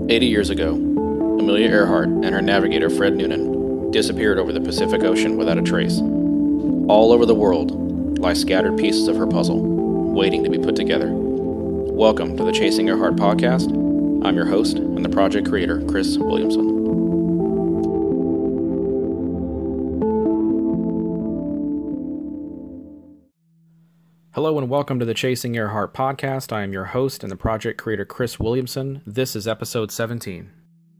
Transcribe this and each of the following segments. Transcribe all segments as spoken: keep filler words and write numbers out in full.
eighty years ago, Amelia Earhart and her navigator Fred Noonan disappeared over the Pacific Ocean without a trace. All over the world lie scattered pieces of her puzzle, waiting to be put together. Welcome to the Chasing Earhart podcast. I'm your host and the project creator, Chris Williamson. Hello and welcome to the Chasing Earhart podcast. I am your host and the project creator, Chris Williamson. This is episode seventeen.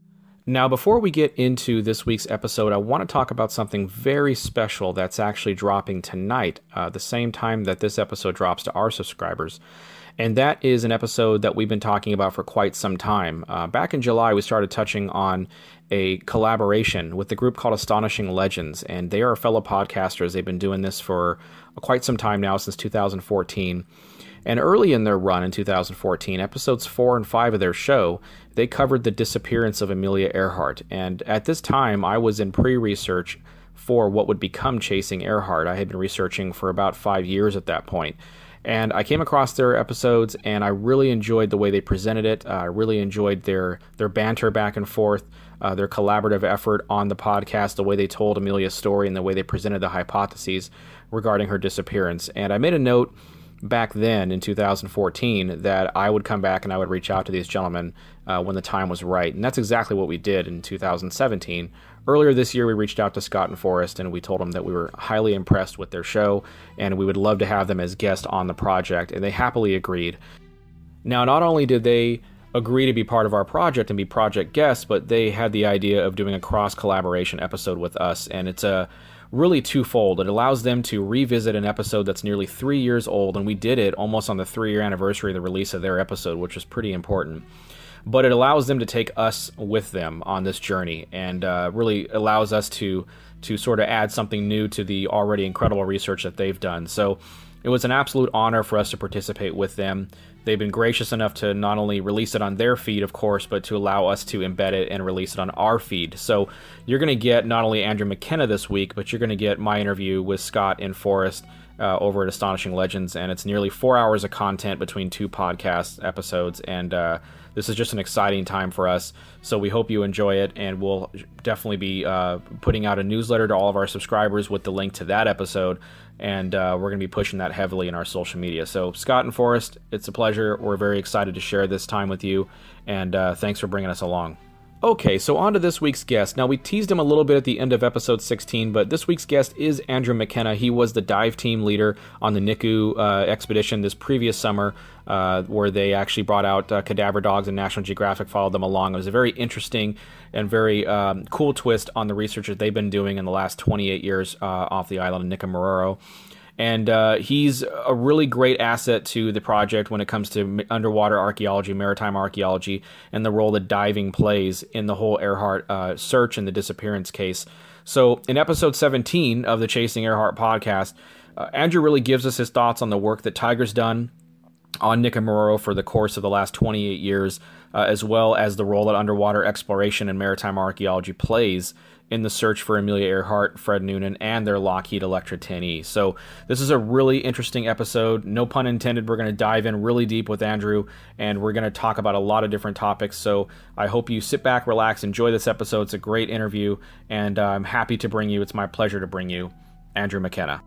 Now, before we get into this week's episode, I want to talk about something very special that's actually dropping tonight, uh, the same time that this episode drops to our subscribers. And that is an episode that we've been talking about for quite some time. Uh, back in July, we started touching on a collaboration with the group called Astonishing Legends, and they are fellow podcasters. They've been doing this for quite some time now, since two thousand fourteen. And early in their run in two thousand fourteen, episodes four and five of their show, they covered the disappearance of Amelia Earhart. And at this time, I was in pre-research for what would become Chasing Earhart. I had been researching for about five years at that point. And I came across their episodes, and I really enjoyed the way they presented it. Uh, I really enjoyed their their banter back and forth, uh, their collaborative effort on the podcast, the way they told Amelia's story, and the way they presented the hypotheses regarding her disappearance. And I made a note back then in two thousand fourteen that I would come back and I would reach out to these gentlemen uh, when the time was right. And that's exactly what we did in two thousand seventeen. Earlier this year, we reached out to Scott and Forrest, and we told them that we were highly impressed with their show, and we would love to have them as guests on the project, and they happily agreed. Now, not only did they agree to be part of our project and be project guests, but they had the idea of doing a cross-collaboration episode with us, and it's a really twofold. It allows them to revisit an episode that's nearly three years old, and we did it almost on the three-year anniversary of the release of their episode, which was pretty important. But it allows them to take us with them on this journey, and uh, really allows us to to sort of add something new to the already incredible research that they've done. So it was an absolute honor for us to participate with them. They've been gracious enough to not only release it on their feed, of course, but to allow us to embed it and release it on our feed. So you're going to get not only Andrew McKenna this week, but you're going to get my interview with Scott and Forrest uh, over at Astonishing Legends. And it's nearly four hours of content between two podcast episodes. And uh, this is just an exciting time for us. So we hope you enjoy it. And we'll definitely be uh, putting out a newsletter to all of our subscribers with the link to that episode. And uh, we're going to be pushing that heavily in our social media. So Scott and Forrest, it's a pleasure. We're very excited to share this time with you, and uh, thanks for bringing us along. Okay, so on to this week's guest. Now, we teased him a little bit at the end of episode sixteen, but this week's guest is Andrew McKenna. He was the dive team leader on the Niku uh, expedition this previous summer, uh, where they actually brought out uh, cadaver dogs, and National Geographic followed them along. It was a very interesting and very um, cool twist on the research that they've been doing in the last twenty-eight years uh, off the island of Nikamororo. And uh, he's a really great asset to the project when it comes to underwater archaeology, maritime archaeology, and the role that diving plays in the whole Earhart uh, search and the disappearance case. So in episode seventeen of the Chasing Earhart podcast, uh, Andrew really gives us his thoughts on the work that Tiger's done on Nikamororo for the course of the last twenty-eight years, uh, as well as the role that underwater exploration and maritime archaeology plays in the search for Amelia Earhart, Fred Noonan, and their Lockheed Electra ten E. So this is a really interesting episode. No pun intended. We're going to dive in really deep with Andrew, and we're going to talk about a lot of different topics. So I hope you sit back, relax, enjoy this episode. It's a great interview, and uh, I'm happy to bring you, it's my pleasure to bring you, Andrew McKenna.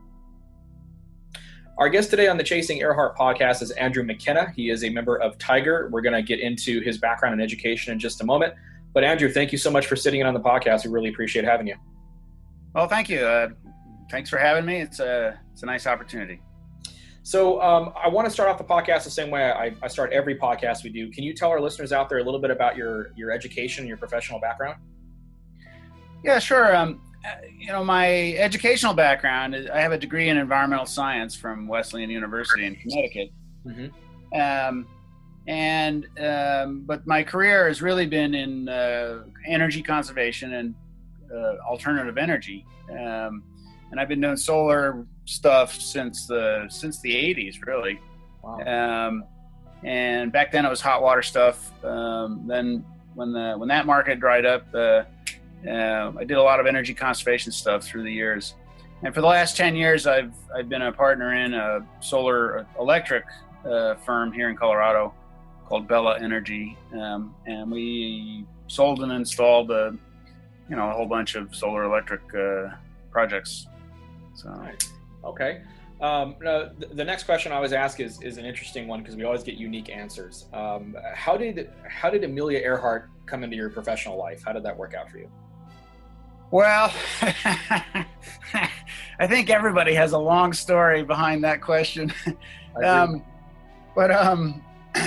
Our guest today on the Chasing Earhart podcast is Andrew McKenna. He is a member of Tiger. We're going to get into his background and education in just a moment. But Andrew, thank you so much for sitting in on the podcast. We really appreciate having you. Well, thank you. Uh, thanks for having me. It's a it's a nice opportunity. So um, I want to start off the podcast the same way I, I start every podcast we do. Can you tell our listeners out there a little bit about your your education and your professional background? Yeah, sure. Um, you know, my educational background is I have a degree in environmental science from Wesleyan University in Connecticut. Mm-hmm. Um, And, um, but my career has really been in uh, energy conservation and uh, alternative energy. Um, and I've been doing solar stuff since the, since the eighties, really. Wow. Um, and back then it was hot water stuff. Um, then when the, when that market dried up, uh, uh, I did a lot of energy conservation stuff through the years. And for the last ten years, I've, I've been a partner in a solar electric uh, firm here in Colorado called Bella Energy, um, and we sold and installed a, you know, a whole bunch of solar electric uh, projects. So, right. Okay. Um, no, the, the next question I always ask is is an interesting one because we always get unique answers. Um, how did how did Amelia Earhart come into your professional life? How did that work out for you? Well, I think everybody has a long story behind that question. um, but, um,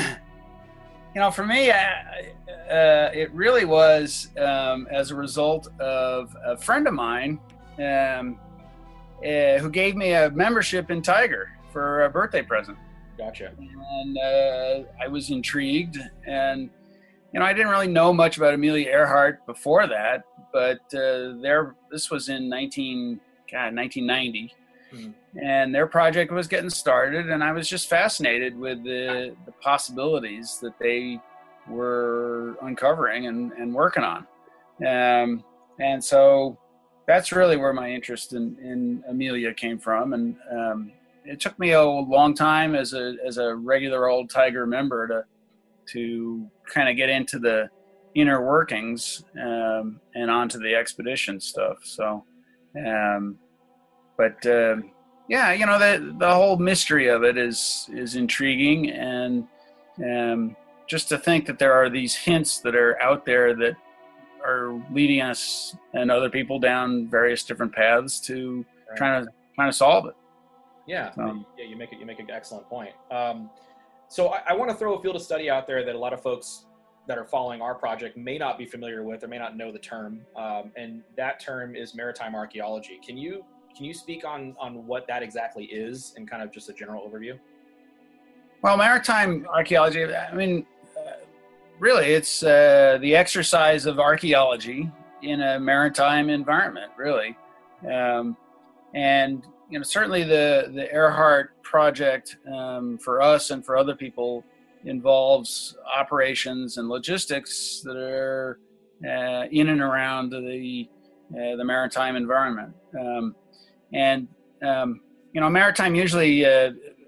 you know, for me, I, uh, it really was um, as a result of a friend of mine um, uh, who gave me a membership in Tiger for a birthday present. Gotcha. And uh, I was intrigued. And, you know, I didn't really know much about Amelia Earhart before that. But uh, there, this was in nineteen, God, nineteen ninety, mm-hmm. and their project was getting started, and I was just fascinated with the, the possibilities that they were uncovering and, and working on. Um, and so that's really where my interest in, in Amelia came from. And um, it took me a long time as a as a regular old Tiger member to to kind of get into the inner workings um, and onto the expedition stuff. So, um, but uh, yeah, you know, the the whole mystery of it is is intriguing, and um, just to think that there are these hints that are out there that are leading us and other people down various different paths to right. trying to trying to solve it. Yeah, so. yeah, you make it. You make an excellent point. Um, so I, I want to throw a field of study out there that a lot of folks that are following our project may not be familiar with or may not know the term, um, and that term is maritime archaeology. Can you can you speak on on what that exactly is and kind of just a general overview? Well, maritime archaeology, I mean, uh, really, it's uh, the exercise of archaeology in a maritime environment, really, um, and you know, certainly the the Earhart project um, for us and for other people involves operations and logistics that are uh, in and around the uh, the maritime environment, um, and um, you know, maritime usually uh,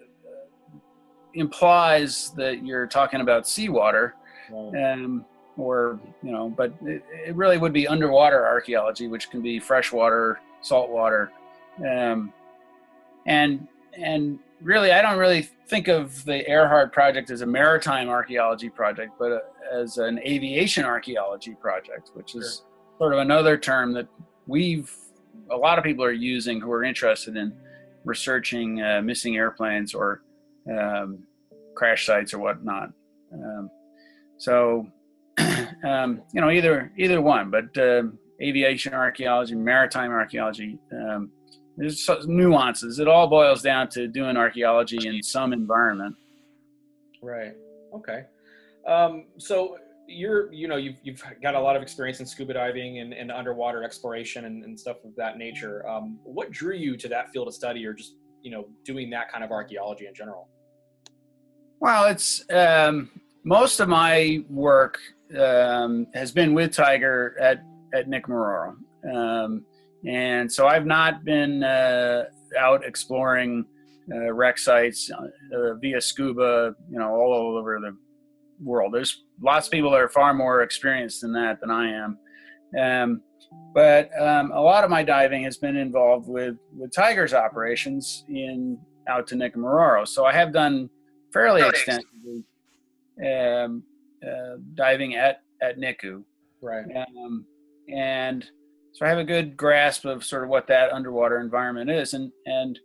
implies that you're talking about seawater, right. um, or you know, but it, it really would be underwater archaeology, which can be freshwater, saltwater, um, and and. Really, I don't really think of the Earhart project as a maritime archaeology project, but a, as an aviation archaeology project, which is sure. sort of another term that we've, a lot of people are using who are interested in researching uh, missing airplanes or um, crash sites or whatnot. Um, so, um, you know, either either one, but uh, aviation archaeology, maritime archaeology, um, there's nuances. It all boils down to doing archaeology in some environment. Right. Okay. Um, so you're, you know, you've you've got a lot of experience in scuba diving and, and underwater exploration and, and stuff of that nature. Um, what drew you to that field of study, or just, you know, doing that kind of archaeology in general? Well, it's um, most of my work um, has been with Tiger at at Nikumaroro. Um, And so I've not been uh, out exploring uh, wreck sites uh, via scuba, you know, all over the world. There's lots of people that are far more experienced in that than I am. Um, but um, a lot of my diving has been involved with, with Tiger's operations in out to Nikumaroro. So I have done fairly extensively um, uh, diving at, at Niku. Right. Um, and So I have a good grasp of sort of what that underwater environment is, and and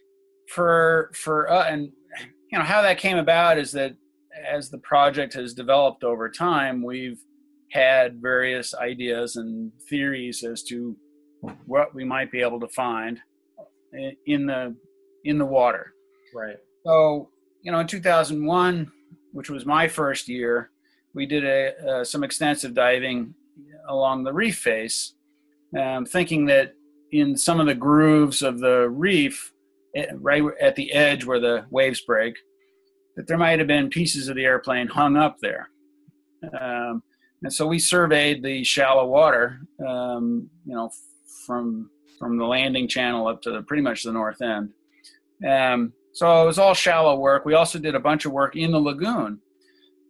for for uh, and you know how that came about is that as the project has developed over time, we've had various ideas and theories as to what we might be able to find in the in the water. Right. So you know, in two thousand one, which was my first year, we did a uh, some extensive diving along the reef face. Um, thinking that in some of the grooves of the reef, right at the edge where the waves break, that there might have been pieces of the airplane hung up there. Um, and so we surveyed the shallow water, um, you know, from from the landing channel up to the, pretty much the north end. Um, so it was all shallow work. We also did a bunch of work in the lagoon.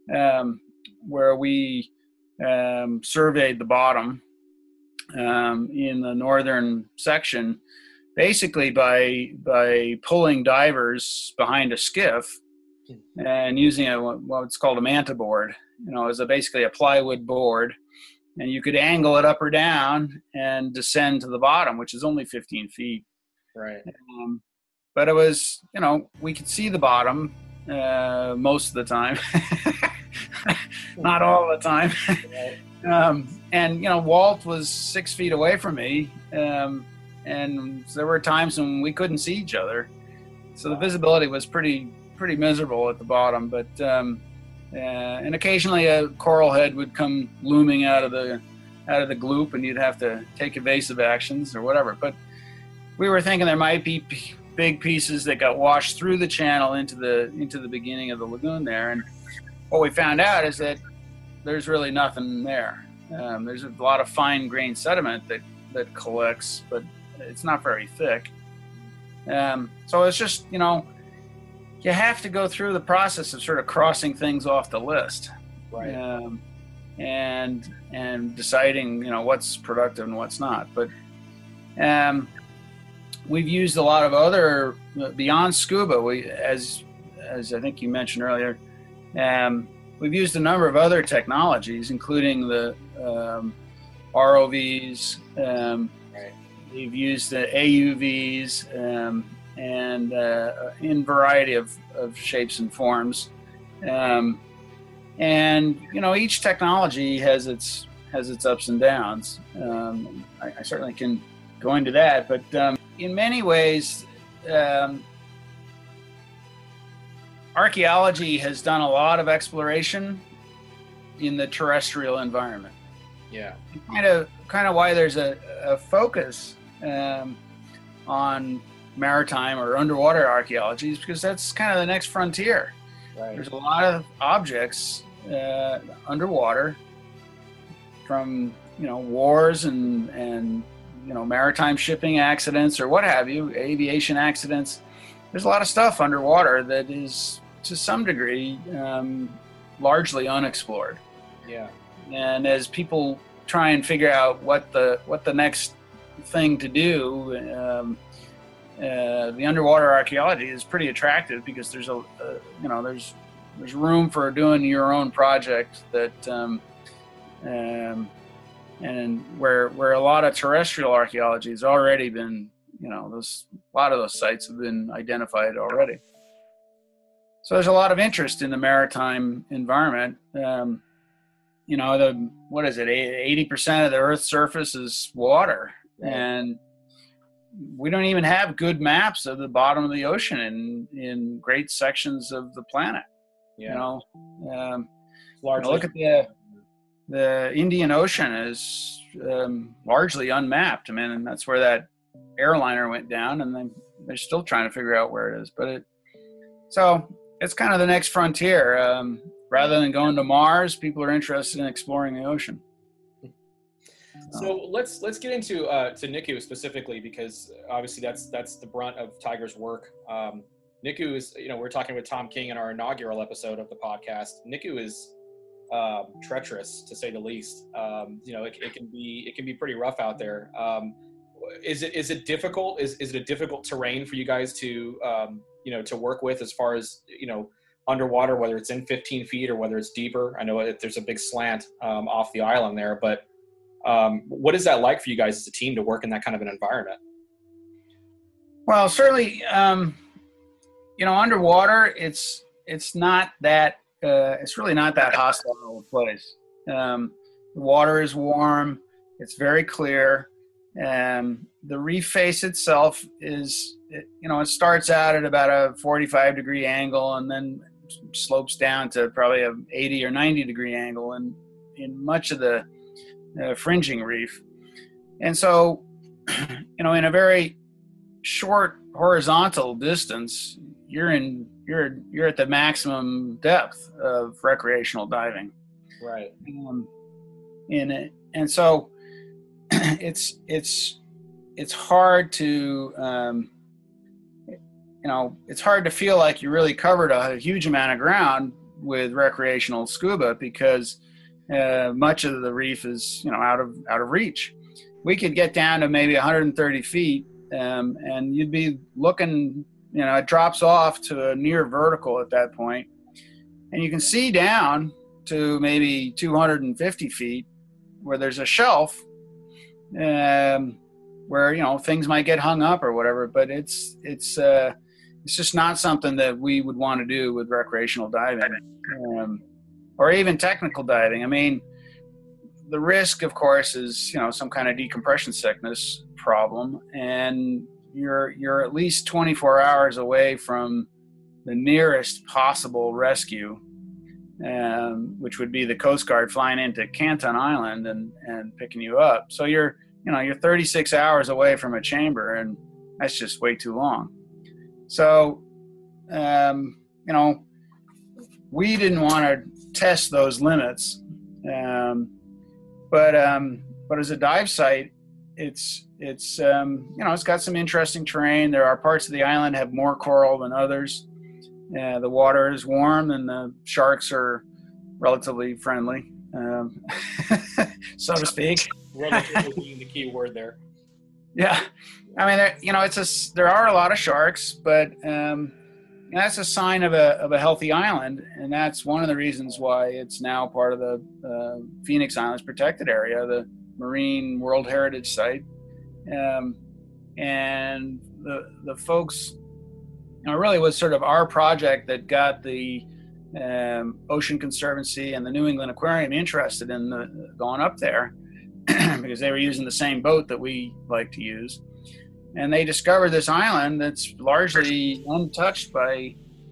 um, where we um, surveyed the bottom um, in the northern section, basically by by pulling divers behind a skiff and using a, what's called a manta board. You know, as a basically a plywood board, and you could angle it up or down and descend to the bottom, which is only fifteen feet. Right. Um, but it was, you know, we could see the bottom uh, most of the time, not all the time. um, and you know, Walt was six feet away from me, um, and there were times when we couldn't see each other, so the visibility was pretty pretty miserable at the bottom. But um, uh, and occasionally a coral head would come looming out of the out of the gloop, and you'd have to take evasive actions or whatever. But we were thinking there might be p- big pieces that got washed through the channel into the into the beginning of the lagoon there, and what we found out is that there's really nothing there. Um, there's a lot of fine-grained sediment that that collects, but it's not very thick. Um, so it's just, you know, you have to go through the process of sort of crossing things off the list, right? Um, and and deciding, you know, what's productive and what's not. But um, we've used a lot of other beyond scuba. We, as as I think you mentioned earlier, um, we've used a number of other technologies, including the um, R O Vs. Um, right. We've used the A U Vs. Um, and uh, in variety of, of shapes and forms. Um, and, you know, each technology has its has its ups and downs. Um, I, I certainly can go into that, but um, in many ways, um, archaeology has done a lot of exploration in the terrestrial environment. Yeah. Kind of, kind of why there's a, a focus um, on maritime or underwater archaeology is because that's kind of the next frontier. Right. There's a lot of objects uh, underwater from, you know, wars and and you know, maritime shipping accidents or what have you, aviation accidents. There's a lot of stuff underwater that is to some degree um, largely unexplored. Yeah. And as people try and figure out what the what the next thing to do, um, Uh, the underwater archaeology is pretty attractive because there's a, uh, you know, there's there's room for doing your own project that, um, um, and where where a lot of terrestrial archaeology has already been, you know, those a lot of those sites have been identified already. So there's a lot of interest in the maritime environment. Um, you know, the what is it? eighty percent of the Earth's surface is water, right. and we don't even have good maps of the bottom of the ocean in, in great sections of the planet. Yeah. You know, um, largely. look at the the Indian Ocean is um, largely unmapped. I mean, and that's where that airliner went down, and then they're still trying to figure out where it is. But it, so it's kind of the next frontier. Um, rather than going to Mars, people are interested in exploring the ocean. So let's let's get into uh, to Niku specifically, because obviously that's that's the brunt of Tiger's work. Um, Niku is, you know, we we're talking with Tom King in our inaugural episode of the podcast. Niku is um, treacherous, to say the least. Um, you know, it, it can be it can be pretty rough out there. Um, is it is it difficult? Is is it a difficult terrain for you guys to um, you know to work with as far as, you know, underwater, whether it's in fifteen feet or whether it's deeper? I know it, there's a big slant um, off the island there, but um, what is that like for you guys as a team to work in that kind of an environment? Well, certainly, um, you know, underwater, it's it's not that uh, it's really not that hostile a place. Um, the water is warm. It's very clear. Um, the reef face itself is, it, you know, it starts out at about a forty-five degree angle and then slopes down to probably a eighty or ninety degree angle in, in much of the uh, fringing reef. And so, you know, in a very short horizontal distance, you're in, you're, you're at the maximum depth of recreational diving. Right. Um, in it. And so it's, it's, it's hard to, um, you know, it's hard to feel like you really covered a huge amount of ground with recreational scuba because uh, much of the reef is, you know, out of out of reach. We could get down to maybe one hundred thirty feet, um, and you'd be looking, you know, it drops off to a near vertical at that point, and you can see down to maybe two hundred fifty feet where there's a shelf, um, where, you know, things might get hung up or whatever, but it's it's uh, it's just not something that we would want to do with recreational diving, um, or even technical diving. I mean, the risk, of course, is, you know, some kind of decompression sickness problem, and you're you're at least twenty-four hours away from the nearest possible rescue, um, which would be the Coast Guard flying into Canton Island and, and picking you up. So you're, you know, you're thirty-six hours away from a chamber, and that's just way too long. So, um, you know, we didn't want to test those limits. Um, But um, but as a dive site, it's it's um, you know, it's got some interesting terrain. There are parts of the island have more coral than others. Uh, the water is warm, and the sharks are relatively friendly, um, so to speak. Relatively being the key word there. Yeah, I mean, there, you know, it's a there are a lot of sharks, but um, that's a sign of a of a healthy island, and that's one of the reasons why it's now part of the uh, Phoenix Islands Protected Area, the Marine World Heritage Site. Um, and the the folks, you know, it really was sort of our project that got the um, Ocean Conservancy and the New England Aquarium interested in the, going up there because they were using the same boat that we like to use. And they discovered this island that's largely untouched by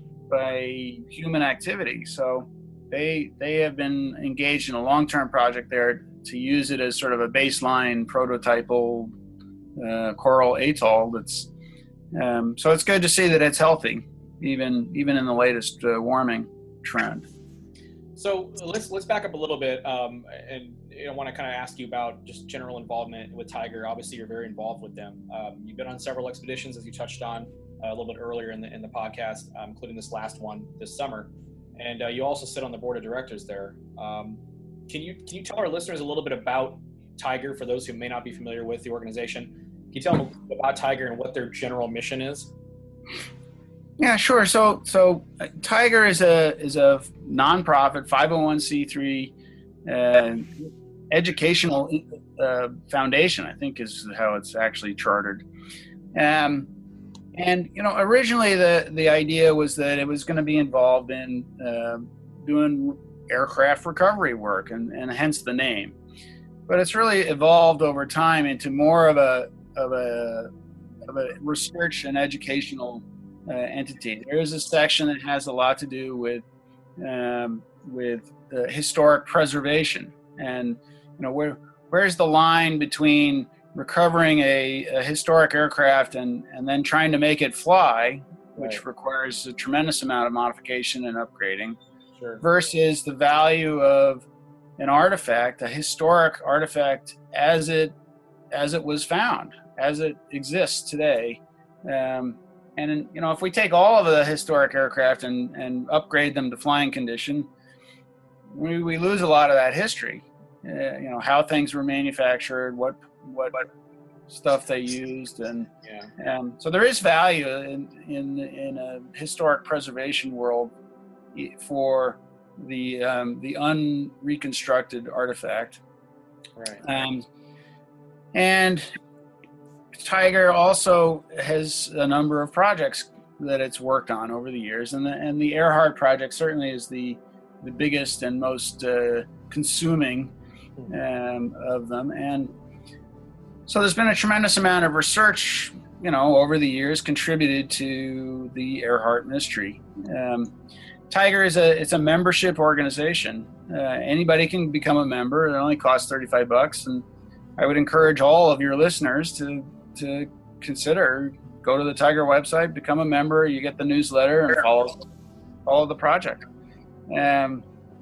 by human activity. So they they have been engaged in a long-term project there to use it as sort of a baseline prototypal uh, coral atoll. That's um, so it's good to see that it's healthy, even even in the latest uh, warming trend. So let's let's back up a little bit, um, and I want to kind of ask you about just general involvement with Tiger. Obviously, you're very involved with them. Um, you've been on several expeditions, as you touched on uh, a little bit earlier in the in the podcast, um, including this last one this summer, and uh, you also sit on the board of directors there. Um, can you can you tell our listeners a little bit about Tiger for those who may not be familiar with the organization? Can you tell them about Tiger and what their general mission is? Yeah, sure. So, so uh, Tiger is a is a nonprofit five oh one c three uh, educational uh, foundation, I think is how it's actually chartered. Um, and you know, originally the the idea was that it was going to be involved in uh, doing aircraft recovery work, and, and hence the name. But it's really evolved over time into more of a of a of a research and educational Uh, entity. There is a section that has a lot to do with um, with uh, historic preservation, and you know, where where's the line between recovering a, a historic aircraft and and then trying to make it fly, which right. requires a tremendous amount of modification and upgrading, sure. versus the value of an artifact, a historic artifact as it as it was found, as it exists today. Um, And, you know, if we take all of the historic aircraft and, and upgrade them to flying condition, we, we lose a lot of that history. Uh, you know, how things were manufactured, what what stuff they used. And yeah. um, so there is value in, in, in a historic preservation world for the, um, the unreconstructed artifact. Right. Um, and Tiger also has a number of projects that it's worked on over the years, and the and the Earhart project certainly is the the biggest and most uh, consuming um, of them. And so there's been a tremendous amount of research, you know, over the years contributed to the Earhart mystery. Um, Tiger is a it's a membership organization. Uh, anybody can become a member. It only costs thirty-five bucks, and I would encourage all of your listeners to to consider, go to the Tiger website, become a member. You get the newsletter and follow follow the project. Um,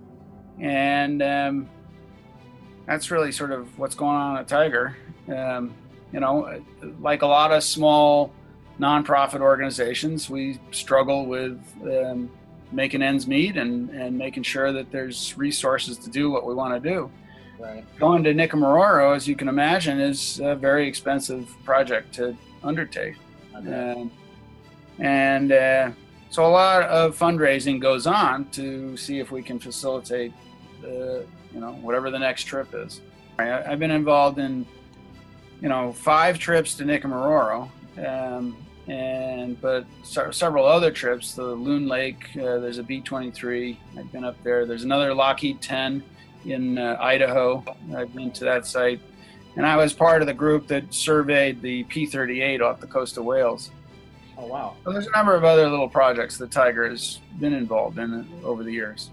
and um, that's really sort of what's going on at Tiger. Um, you know, like a lot of small nonprofit organizations, we struggle with um, making ends meet and, and making sure that there's resources to do what we want to do. Right. Going to Nikumaroro, as you can imagine, is a very expensive project to undertake. Uh, and uh, so a lot of fundraising goes on to see if we can facilitate the, you know, whatever the next trip is. I, I've been involved in, you know, five trips to Nikumaroro, um, and but se- several other trips. The Loon Lake, uh, there's a B twenty-three. I've been up there. There's another Lockheed ten in uh, Idaho. I've been to that site. And I was part of the group that surveyed the P thirty-eight off the coast of Wales. Oh, wow. So there's a number of other little projects that Tiger has been involved in over the years.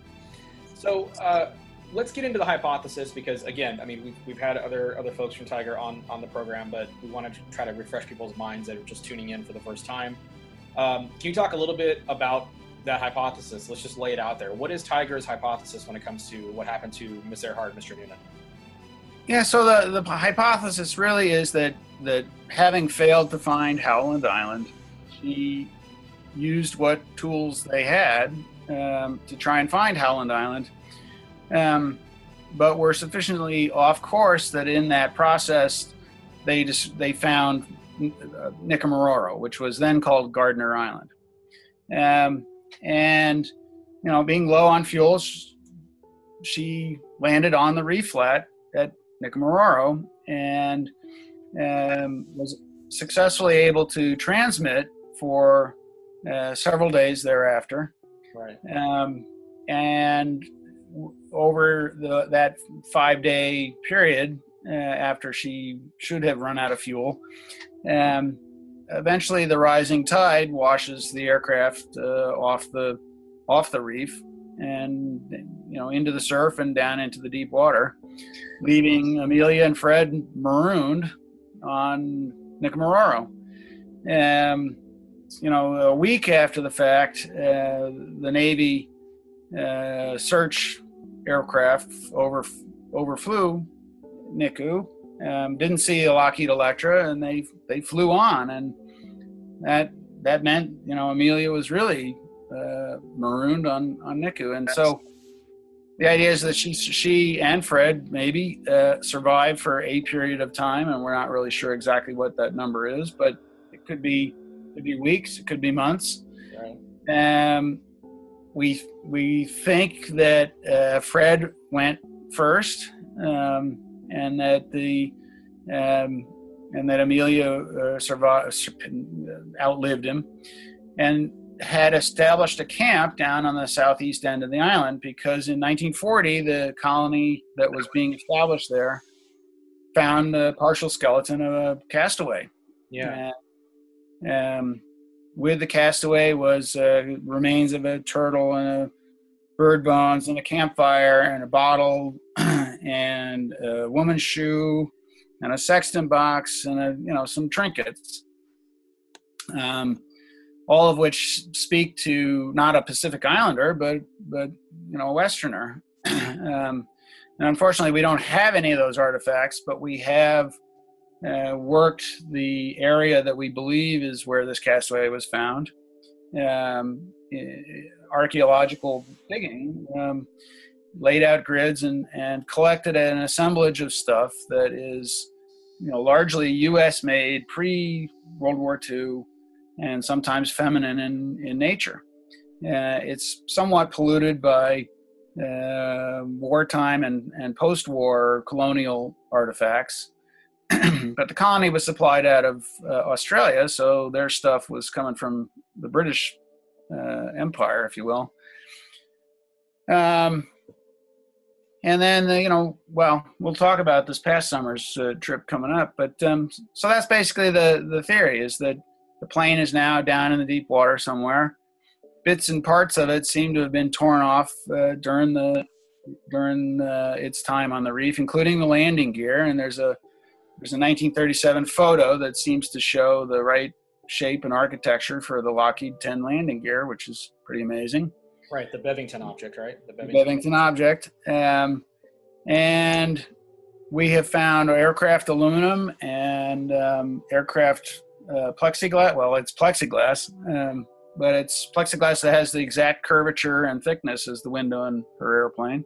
So uh, let's get into the hypothesis because, again, I mean, we've, we've had other other folks from Tiger on, on the program, but we want to try to refresh people's minds that are just tuning in for the first time. Um, can you talk a little bit about that hypothesis? Let's just lay it out there. What is Tiger's hypothesis when it comes to what happened to Miss Earhart, Mister Noonan? Yeah, so the, the hypothesis really is that, that having failed to find Howland Island, she used what tools they had um, to try and find Howland Island, um, but were sufficiently off course that in that process they just, they found Nikumaroro, which was then called Gardner Island. Um, and, you know, being low on fuel, she landed on the reef flat at Nikumaroro and um, was successfully able to transmit for uh, several days thereafter. Right. Um, and w- over the, that five-day period uh, after she should have run out of fuel, um, eventually the rising tide washes the aircraft uh, off the off the reef and, you know, into the surf and down into the deep water, leaving Amelia and Fred marooned on Nikumaroro. Um, you know, a week after the fact, uh, the Navy uh, search aircraft over overflew Niku, um, didn't see a Lockheed Electra, and they they flew on, and that that meant, you know, Amelia was really uh, marooned on on Niku, and so the idea is that she she and Fred maybe uh, survived for a period of time, and we're not really sure exactly what that number is, but it could be could be weeks, it could be months. Right. Um, we we think that uh, Fred went first, um, and that the um, and that Amelia uh, survived, outlived him, and had established a camp down on the southeast end of the island, because in nineteen forty, the colony that was being established there found a partial skeleton of a castaway. Yeah. And, um, with the castaway was uh, remains of a turtle and a bird bones and a campfire and a bottle and a woman's shoe and a sextant box and a, you know, some trinkets. Um, all of which speak to not a Pacific Islander, but, but you know, a Westerner. um, and unfortunately, we don't have any of those artifacts, but we have uh, worked the area that we believe is where this castaway was found. Um, archaeological digging, um, laid out grids and, and collected an assemblage of stuff that is, you know, largely U S made, pre-World War Two, and sometimes feminine in, in nature. Uh, it's somewhat polluted by uh, wartime and, and post-war colonial artifacts. But the colony was supplied out of uh, Australia, so their stuff was coming from the British uh, Empire, if you will. Um, and then, uh, you know, well, we'll talk about this past summer's uh, trip coming up. But um, so that's basically the, the theory, is that the plane is now down in the deep water somewhere. Bits and parts of it seem to have been torn off uh, during the during uh, its time on the reef, including the landing gear. And there's a there's a nineteen thirty-seven photo that seems to show the right shape and architecture for the Lockheed ten landing gear, which is pretty amazing. Right, the Bevington object, right? The Bevington, Bevington object. Um, and we have found aircraft aluminum and um, aircraft Uh, plexiglass. Well, it's plexiglass um, but it's plexiglass that has the exact curvature and thickness as the window in her airplane.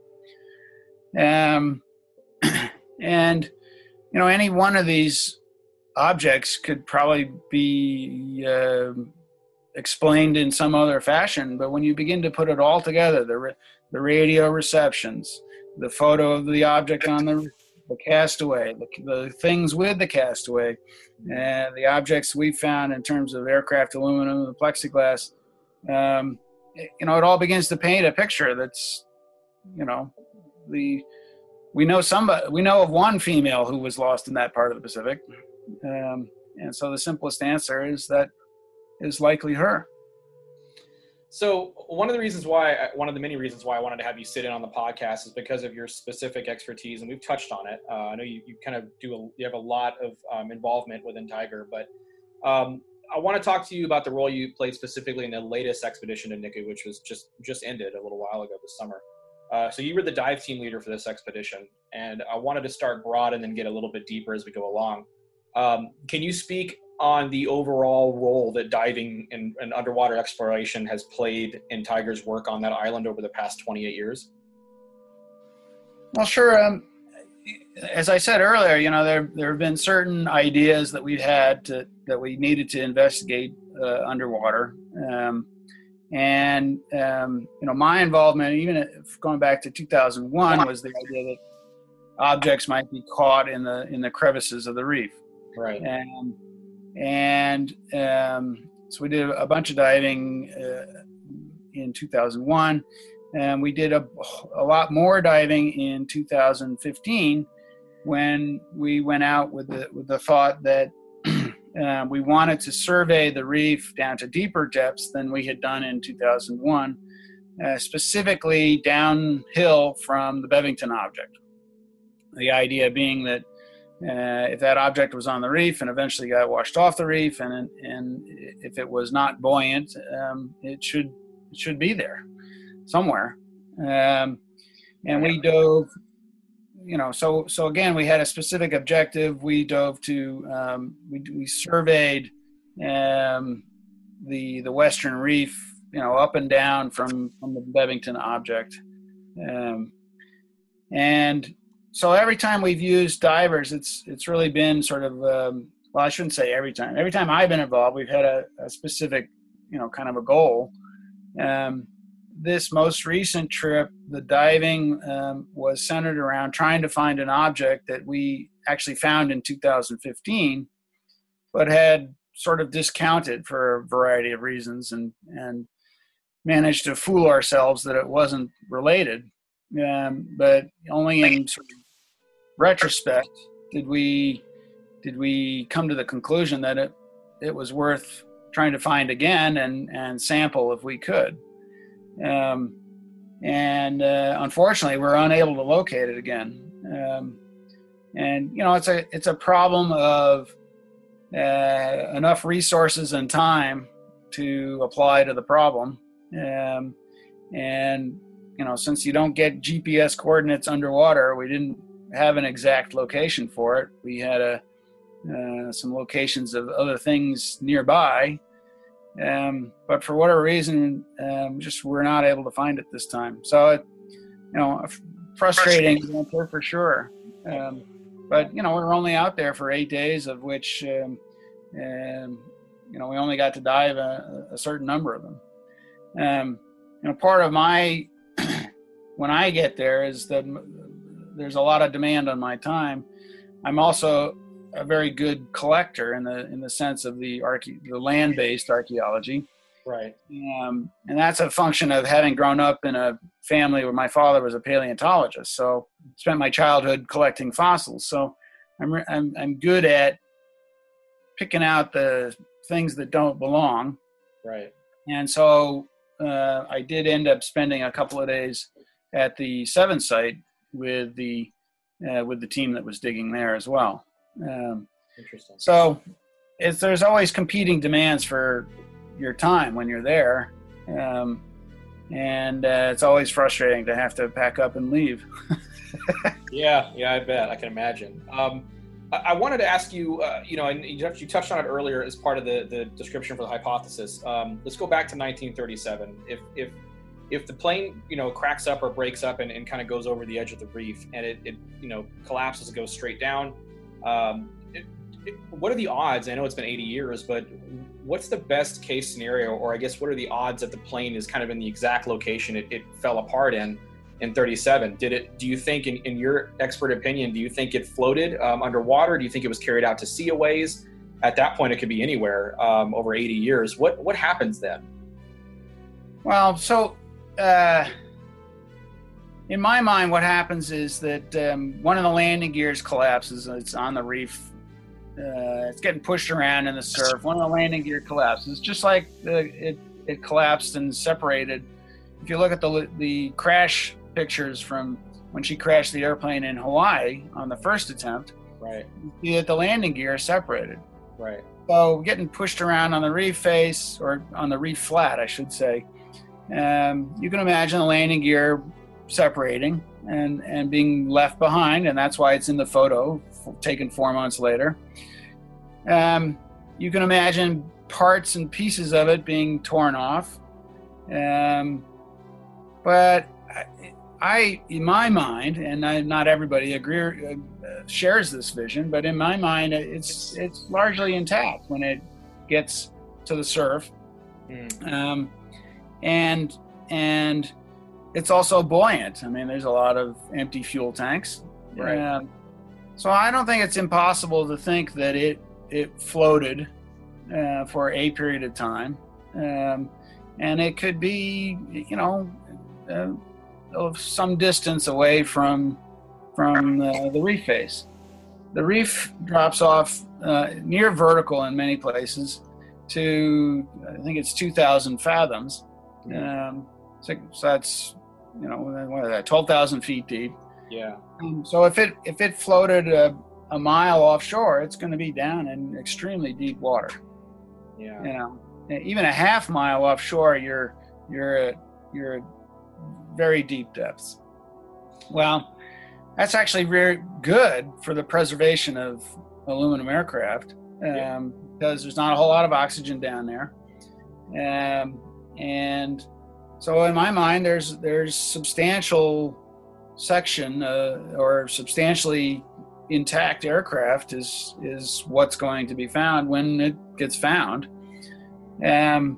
Um, and, you know, any one of these objects could probably be uh, explained in some other fashion, but when you begin to put it all together, the, the radio receptions, the photo of the object on the, the castaway, the, the things with the castaway, and the objects we found in terms of aircraft aluminum and plexiglass, um, you know, it all begins to paint a picture that's, you know, the we know somebody we know of one female who was lost in that part of the Pacific, um, and so the simplest answer is that is likely her. So one of the reasons why, one of the many reasons why I wanted to have you sit in on the podcast is because of your specific expertise, and we've touched on it. Uh, I know you, you kind of do, a, you have a lot of um, involvement within Tiger, but um, I want to talk to you about the role you played specifically in the latest expedition to Niku, which was just, just ended a little while ago this summer. Uh, so you were the dive team leader for this expedition, and I wanted to start broad and then get a little bit deeper as we go along. Um, can you speak on the overall role that diving and, and underwater exploration has played in Tiger's work on that island over the past twenty-eight years? Well, sure. Um, as I said earlier, you know, there there have been certain ideas that we've had to, that we needed to investigate uh, underwater. Um, and, um, you know, my involvement, even if going back to two thousand one, was the idea that objects might be caught in the in the crevices of the reef. Right. And And um, so we did a bunch of diving uh, in two thousand one, and we did a, a lot more diving in two thousand fifteen when we went out with the with the thought that uh, we wanted to survey the reef down to deeper depths than we had done in two thousand one, uh, specifically downhill from the Bevington object. The idea being that Uh, if that object was on the reef and eventually got washed off the reef, and and if it was not buoyant, um, it should it should be there somewhere. Um, and we dove, you know, so so again, we had a specific objective. We dove to um, we we surveyed um, the the western reef, you know, up and down from from the Bevington object, um, and so every time we've used divers, it's it's really been sort of, um, well, I shouldn't say every time. Every time I've been involved, we've had a, a specific, you know, kind of a goal. Um, this most recent trip, the diving um, was centered around trying to find an object that we actually found in two thousand fifteen, but had sort of discounted for a variety of reasons, and, and managed to fool ourselves that it wasn't related. Um, but only in sort of retrospect did we did we come to the conclusion that it it was worth trying to find again and and sample if we could. Um, and uh, unfortunately, we're unable to locate it again. Um, and you know, it's a it's a problem of uh, enough resources and time to apply to the problem. Um, and you know, since you don't get G P S coordinates underwater, we didn't have an exact location for it. We had a, uh, some locations of other things nearby, um, but for whatever reason, um, just we're not able to find it this time. So, it, you know, a frustrating answer for sure. Um, but you know, we were only out there for eight days, of which, um, um, you know, we only got to dive a, a certain number of them. Um, you know, part of my when I get there is that there's a lot of demand on my time. I'm also a very good collector in the in the sense of the arche- the land-based archaeology. Right. Um, and that's a function of having grown up in a family where my father was a paleontologist. So I spent my childhood collecting fossils. So I'm I'm I'm good at picking out the things that don't belong. Right. And so uh, I did end up spending a couple of days at the Seven site with the uh, with the team that was digging there as well. Um, Interesting. So it's, there's always competing demands for your time when you're there, um, and uh, it's always frustrating to have to pack up and leave. yeah, yeah, I bet. I can imagine. Um, I wanted to ask you, uh, you know, and you touched on it earlier as part of the, the description for the hypothesis. Um, let's go back to nineteen thirty-seven. If if if the plane, you know, cracks up or breaks up and, and kind of goes over the edge of the reef and it, it you know, collapses and goes straight down, um, it, it, what are the odds? I know it's been eighty years, but what's the best case scenario, or I guess what are the odds that the plane is kind of in the exact location it, it fell apart in? In thirty-seven, did it? Do you think, in, in your expert opinion, do you think it floated um, underwater? Do you think it was carried out to sea a ways? At that point, it could be anywhere. Um, over eighty years, what what happens then? Well, so uh, in my mind, what happens is that um, one of the landing gears collapses. It's on the reef. Uh, it's getting pushed around in the surf. One of the landing gear collapses, just like the, it it collapsed and separated. If you look at the the crash pictures from when she crashed the airplane in Hawaii on the first attempt, right? You see that the landing gear is separated. Right. So getting pushed around on the reef face, or on the reef flat, I should say, um, you can imagine the landing gear separating and, and being left behind, and that's why it's in the photo taken four months later. Um, you can imagine parts and pieces of it being torn off. Um, but I, I, in my mind, and I, not everybody agree uh, shares this vision, but in my mind, it's it's largely intact when it gets to the surf, mm. um, and and it's also buoyant. I mean, there's a lot of empty fuel tanks, right? Um, so I don't think it's impossible to think that it it floated uh, for a period of time, um, and it could be, you know. Uh, of some distance away from from uh, the reef face. The reef drops off uh, near vertical in many places to, I think it's two thousand fathoms. Um, so, so that's, you know, what is that, twelve thousand feet deep. Yeah. Um, so if it if it floated a, a mile offshore, it's going to be down in extremely deep water. Yeah. You know, even a half mile offshore, you're you're you're very deep depths. Well, that's actually very good for the preservation of aluminum aircraft, um, yeah. because there's not a whole lot of oxygen down there, um, and so in my mind, there's there's substantial section uh, or substantially intact aircraft is is what's going to be found when it gets found, um,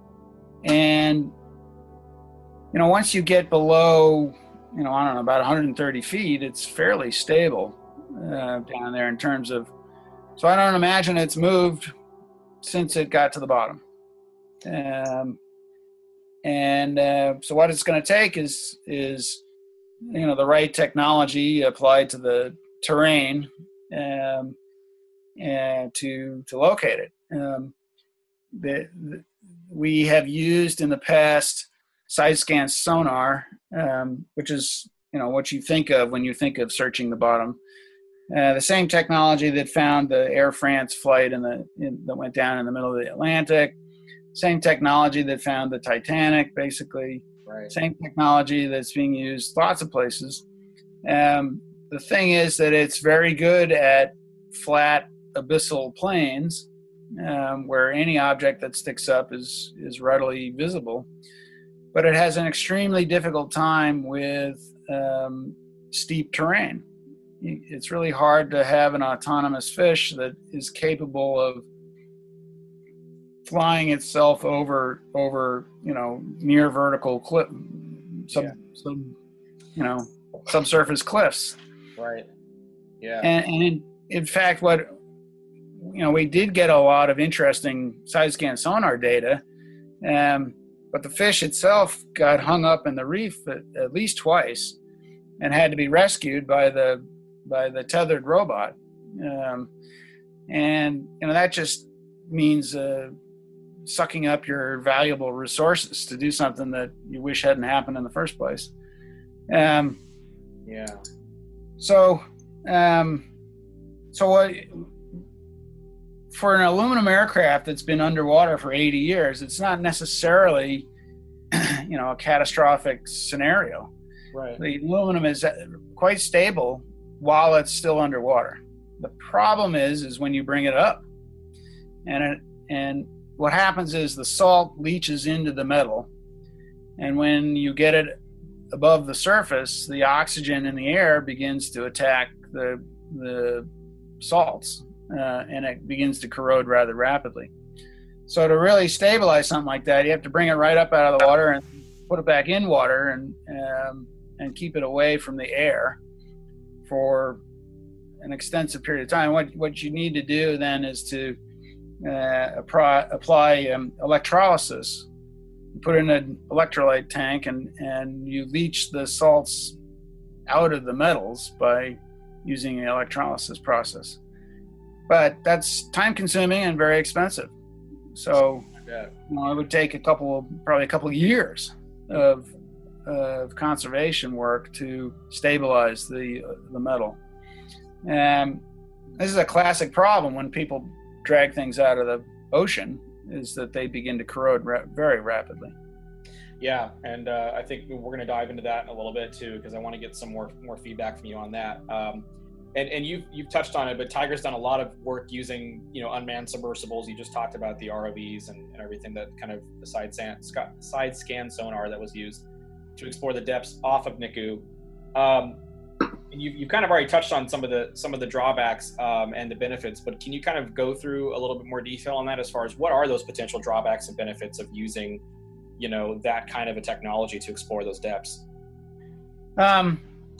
and. You know, once you get below, you know, I don't know, about one hundred thirty feet, it's fairly stable uh, down there in terms of, so I don't imagine it's moved since it got to the bottom. Um, and uh, so what it's going to take is, is, you know, the right technology applied to the terrain um, and to, to locate it. Um, the, the, we have used in the past side scan sonar, um, which is, you know, what you think of when you think of searching the bottom. Uh, the same technology that found the Air France flight in the in, that went down in the middle of the Atlantic. Same technology that found the Titanic, basically. Right. Same technology that's being used lots of places. Um, the thing is that it's very good at flat abyssal plains, um, where any object that sticks up is is readily visible. But it has an extremely difficult time with um, steep terrain. It's really hard to have an autonomous fish that is capable of flying itself over, over you know, near vertical cliff, sub, yeah. sub, you know, subsurface cliffs. Right. Yeah. And, and in, in fact, what you know, we did get a lot of interesting side scan sonar data. Um, But the fish itself got hung up in the reef at, at least twice, and had to be rescued by the by the tethered robot. Um, and you know that just means uh, sucking up your valuable resources to do something that you wish hadn't happened in the first place. Um, yeah. So, um, so what? For an aluminum aircraft that's been underwater for eighty years, it's not necessarily, you know, a catastrophic scenario. Right. The aluminum is quite stable while it's still underwater. the problem is, is when you bring it up, and it, and what happens is the salt leaches into the metal, and when you get it above the surface, the oxygen in the air begins to attack the the salts, uh, and it begins to corrode rather rapidly. So to really stabilize something like that, you have to bring it right up out of the water and put it back in water, and um, and keep it away from the air for an extensive period of time. What what you need to do then is to uh, apply, apply um, electrolysis. You put in an electrolyte tank, and, and you leach the salts out of the metals by using the electrolysis process. But that's time consuming and very expensive. So you know, it would take a couple, probably a couple of years of, of conservation work to stabilize the, the metal. And this is a classic problem when people drag things out of the ocean, is that they begin to corrode ra- very rapidly. Yeah, and uh, I think we're going to dive into that in a little bit too, because I want to get some more more feedback from you on that. Um, and and you've you've touched on it, but Tiger's done a lot of work using you know unmanned submersibles. You just talked about the R O Vs and, and everything, that kind of the side scan side scan sonar that was used to explore the depths off of Niku. Um, and you've you've kind of already touched on some of the some of the drawbacks um, and the benefits, but can you kind of go through a little bit more detail on that, as far as what are those potential drawbacks and benefits of using you know that kind of a technology to explore those depths? Um,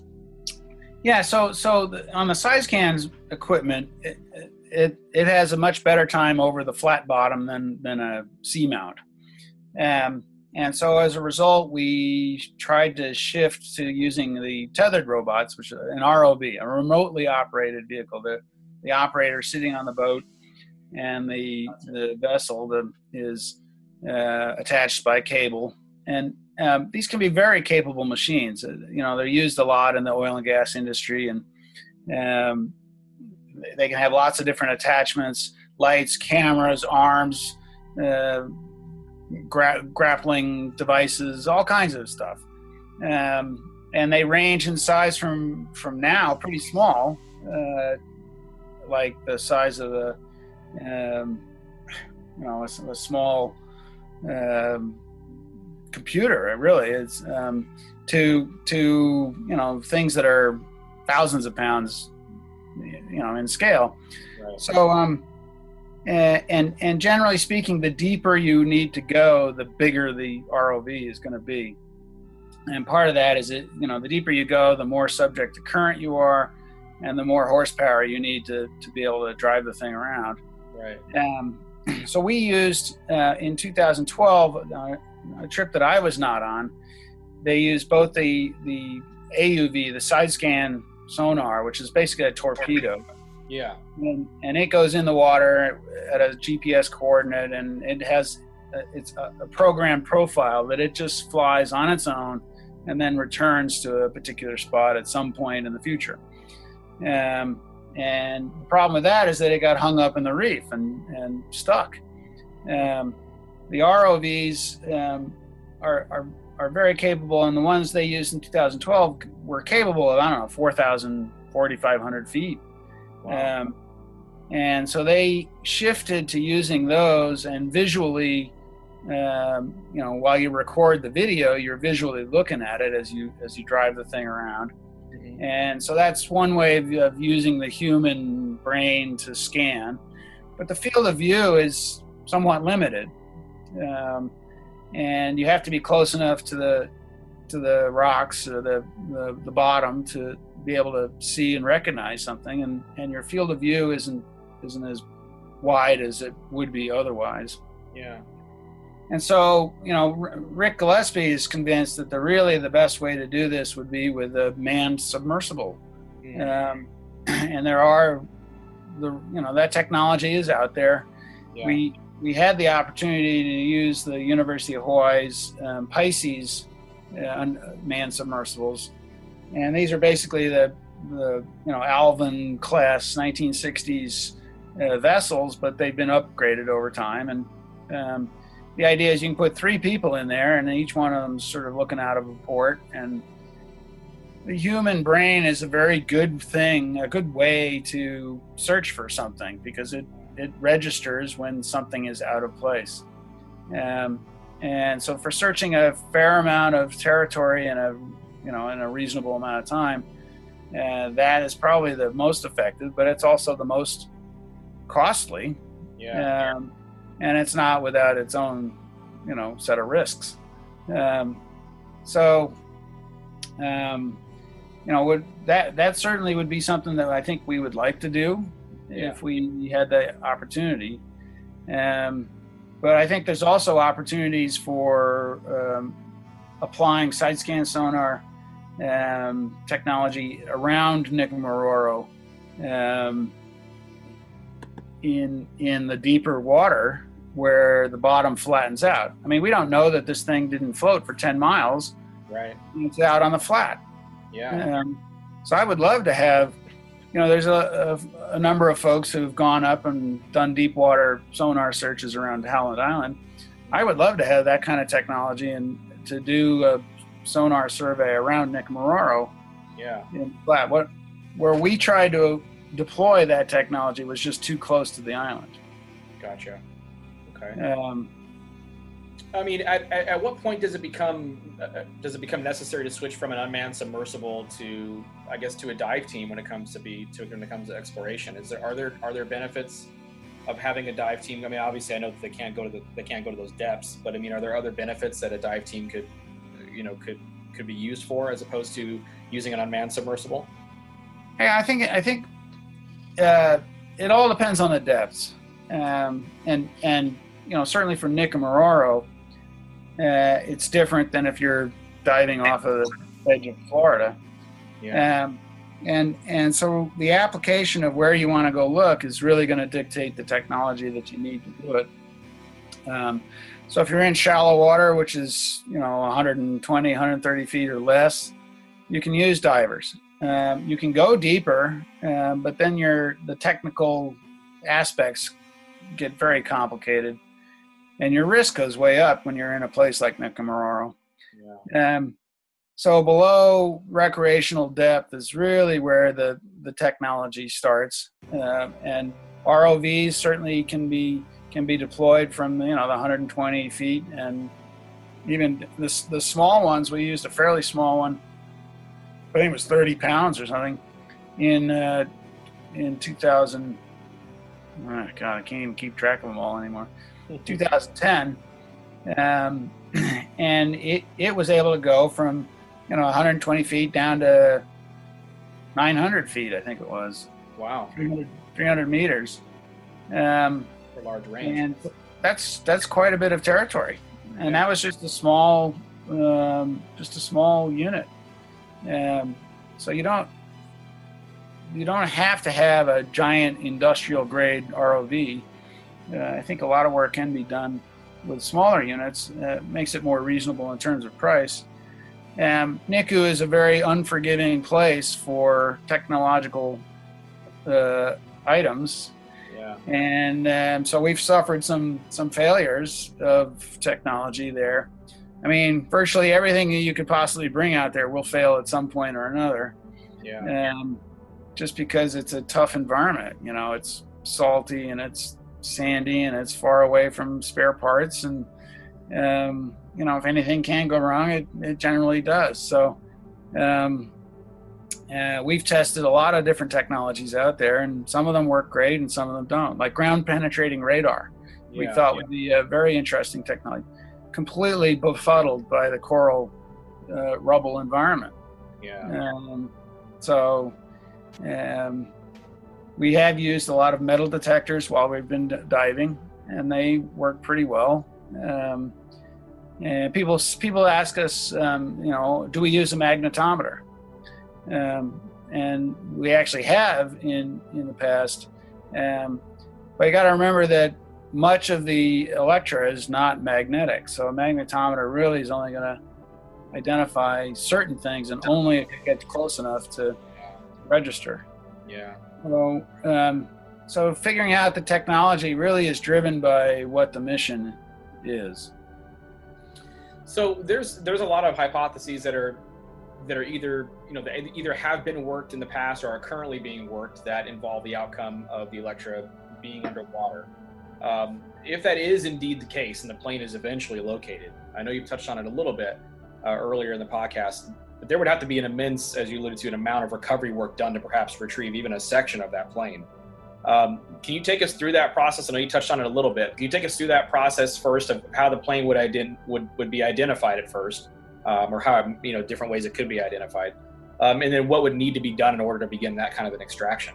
yeah, so so the, on the SideScans equipment, it, it it has a much better time over the flat bottom than than a C mount, um, and so as a result, we tried to shift to using the tethered robots, which is an R O V, a remotely operated vehicle. The the operator sitting on the boat, and the the vessel the, is uh, attached by cable, and um, these can be very capable machines. Uh, you know, they're used a lot in the oil and gas industry, and um, they can have lots of different attachments: lights, cameras, arms, uh, gra- grappling devices, all kinds of stuff. Um, and they range in size from from now pretty small, uh, like the size of a um, you know a, a small um, computer. It really is, um, to to you know things that are thousands of pounds, you know, in scale. Right. So um, and, and and generally speaking, the deeper you need to go, the bigger the R O V is going to be. And part of that is it, you know, the deeper you go, the more subject to current you are, and the more horsepower you need to to be able to drive the thing around. Right. Um, so we used uh, in two thousand twelve, uh, a trip that I was not on, they used both the the A U V, the side scan sonar, which is basically a torpedo. Yeah. And, and it goes in the water at a G P S coordinate, and it has a, it's a, a programmed profile that it just flies on its own and then returns to a particular spot at some point in the future. Um, and the problem with that is that it got hung up in the reef and, and stuck. Um, the R O Vs um, are, are are very capable, and the ones they used in two thousand twelve were capable of, I don't know, four thousand, forty-five hundred feet. Wow. Um, and so they shifted to using those, and visually, um, you know, while you record the video, you're visually looking at it as you as you drive the thing around. Mm-hmm. And so that's one way of, of using the human brain to scan. But the field of view is somewhat limited. Um, and you have to be close enough to the to the rocks or the, the the bottom to be able to see and recognize something, and, and your field of view isn't isn't as wide as it would be otherwise. Yeah. And so, you know, R- Rick Gillespie is convinced that the really the best way to do this would be with a manned submersible. Mm. Um, and there are the you know that technology is out there. Yeah. We we had the opportunity to use the University of Hawaii's um, Pisces uh, manned submersibles, and these are basically the the you know Alvin class nineteen sixties uh, vessels, but they've been upgraded over time. And um, the idea is you can put three people in there, and each one of them sort of looking out of a port, and the human brain is a very good thing, a good way to search for something, because it, it registers when something is out of place. Um, and so for searching a fair amount of territory in a, you know, in a reasonable amount of time, uh, that is probably the most effective, but it's also the most costly. Yeah. Um, and it's not without its own, you know, set of risks. Um, so, um, you know, would that that certainly would be something that I think we would like to do Yeah. if we had the opportunity. Um, but I think there's also opportunities for um, applying side scan sonar um, technology around Nikumaroro um, in in the deeper water where the bottom flattens out. I mean, we don't know that this thing didn't float for ten miles. Right. It's out on the flat. Yeah. Um, so I would love to have, you know, there's a, a, a number of folks who've gone up and done deep water sonar searches around Howland Island. I would love to have that kind of technology and to do a sonar survey around Nikumaroro. Yeah. In flat. What, where we tried to deploy that technology was just too close to the island. Gotcha. Okay. Um, I mean, at, at, at what point does it become uh, does it become necessary to switch from an unmanned submersible to, I guess, to a dive team when it comes to be to when it comes to exploration? Is there are there are there benefits of having a dive team? I mean, obviously, I know that they can't go to the they can't go to those depths, but I mean, are there other benefits that a dive team could, you know, could could be used for as opposed to using an unmanned submersible? Yeah, I think I think uh, it all depends on the depths, um, and and you know, certainly for Nikumaroro. Uh, it's different than if you're diving off of the edge of Florida. Yeah. Um, and and so the application of where you want to go look is really going to dictate the technology that you need to do it. Um, so if you're in shallow water, which is, you know, one hundred twenty, one hundred thirty feet or less, you can use divers. Um, you can go deeper, uh, but then your the technical aspects get very complicated. And your risk goes way up when you're in a place like Nikumaroro. Yeah. Um, so below recreational depth is really where the, the technology starts. Uh, and R O Vs certainly can be can be deployed from, you know, the one hundred twenty feet, and even the the small ones. We used a fairly small one. I think it was thirty pounds or something in uh, in two thousand. Oh God, I can't even keep track of them all anymore. two thousand ten, um, and it, it was able to go from, you know, one hundred twenty feet down to nine hundred feet, I think it was. Wow. three hundred, three hundred meters. Um, A large range. and that's that's quite a bit of territory. And that was just a small, um, just a small unit. Um, so you don't you don't have to have a giant industrial grade R O V. Uh, I think a lot of work can be done with smaller units. Uh, makes it more reasonable in terms of price. Um, Niku is a very unforgiving place for technological uh, items. Yeah. And um, so we've suffered some some failures of technology there. I mean, virtually everything you could possibly bring out there will fail at some point or another. Yeah. Um, just because it's a tough environment. You know, it's salty and it's sandy and it's far away from spare parts, and um, you know, if anything can go wrong, it, it generally does. So um, uh, we've tested a lot of different technologies out there, and some of them work great and some of them don't. Like ground penetrating radar, we Yeah, thought yeah. would be a very interesting technology, completely befuddled by the coral uh, rubble environment. Yeah. Um, so um, we have used a lot of metal detectors while we've been d- diving, and they work pretty well. Um, and people people ask us, um, you know, do we use a magnetometer? Um, and we actually have in in the past. Um, but you got to remember that much of the Electra is not magnetic, so a magnetometer really is only going to identify certain things, and only if it gets close enough to register. Yeah. So, um, so figuring out the technology really is driven by what the mission is. So there's there's a lot of hypotheses that are that are either, you know, that either have been worked in the past or are currently being worked that involve the outcome of the Electra being underwater. Um, if that is indeed the case and the plane is eventually located, I know you've touched on it a little bit uh, earlier in the podcast, but there would have to be an immense, as you alluded to, an amount of recovery work done to perhaps retrieve even a section of that plane. Um, can you take us through that process? I know you touched on it a little bit. Can you take us through that process first of how the plane would ident- would, would be identified at first, um, or how, you know, different ways it could be identified, um, and then what would need to be done in order to begin that kind of an extraction?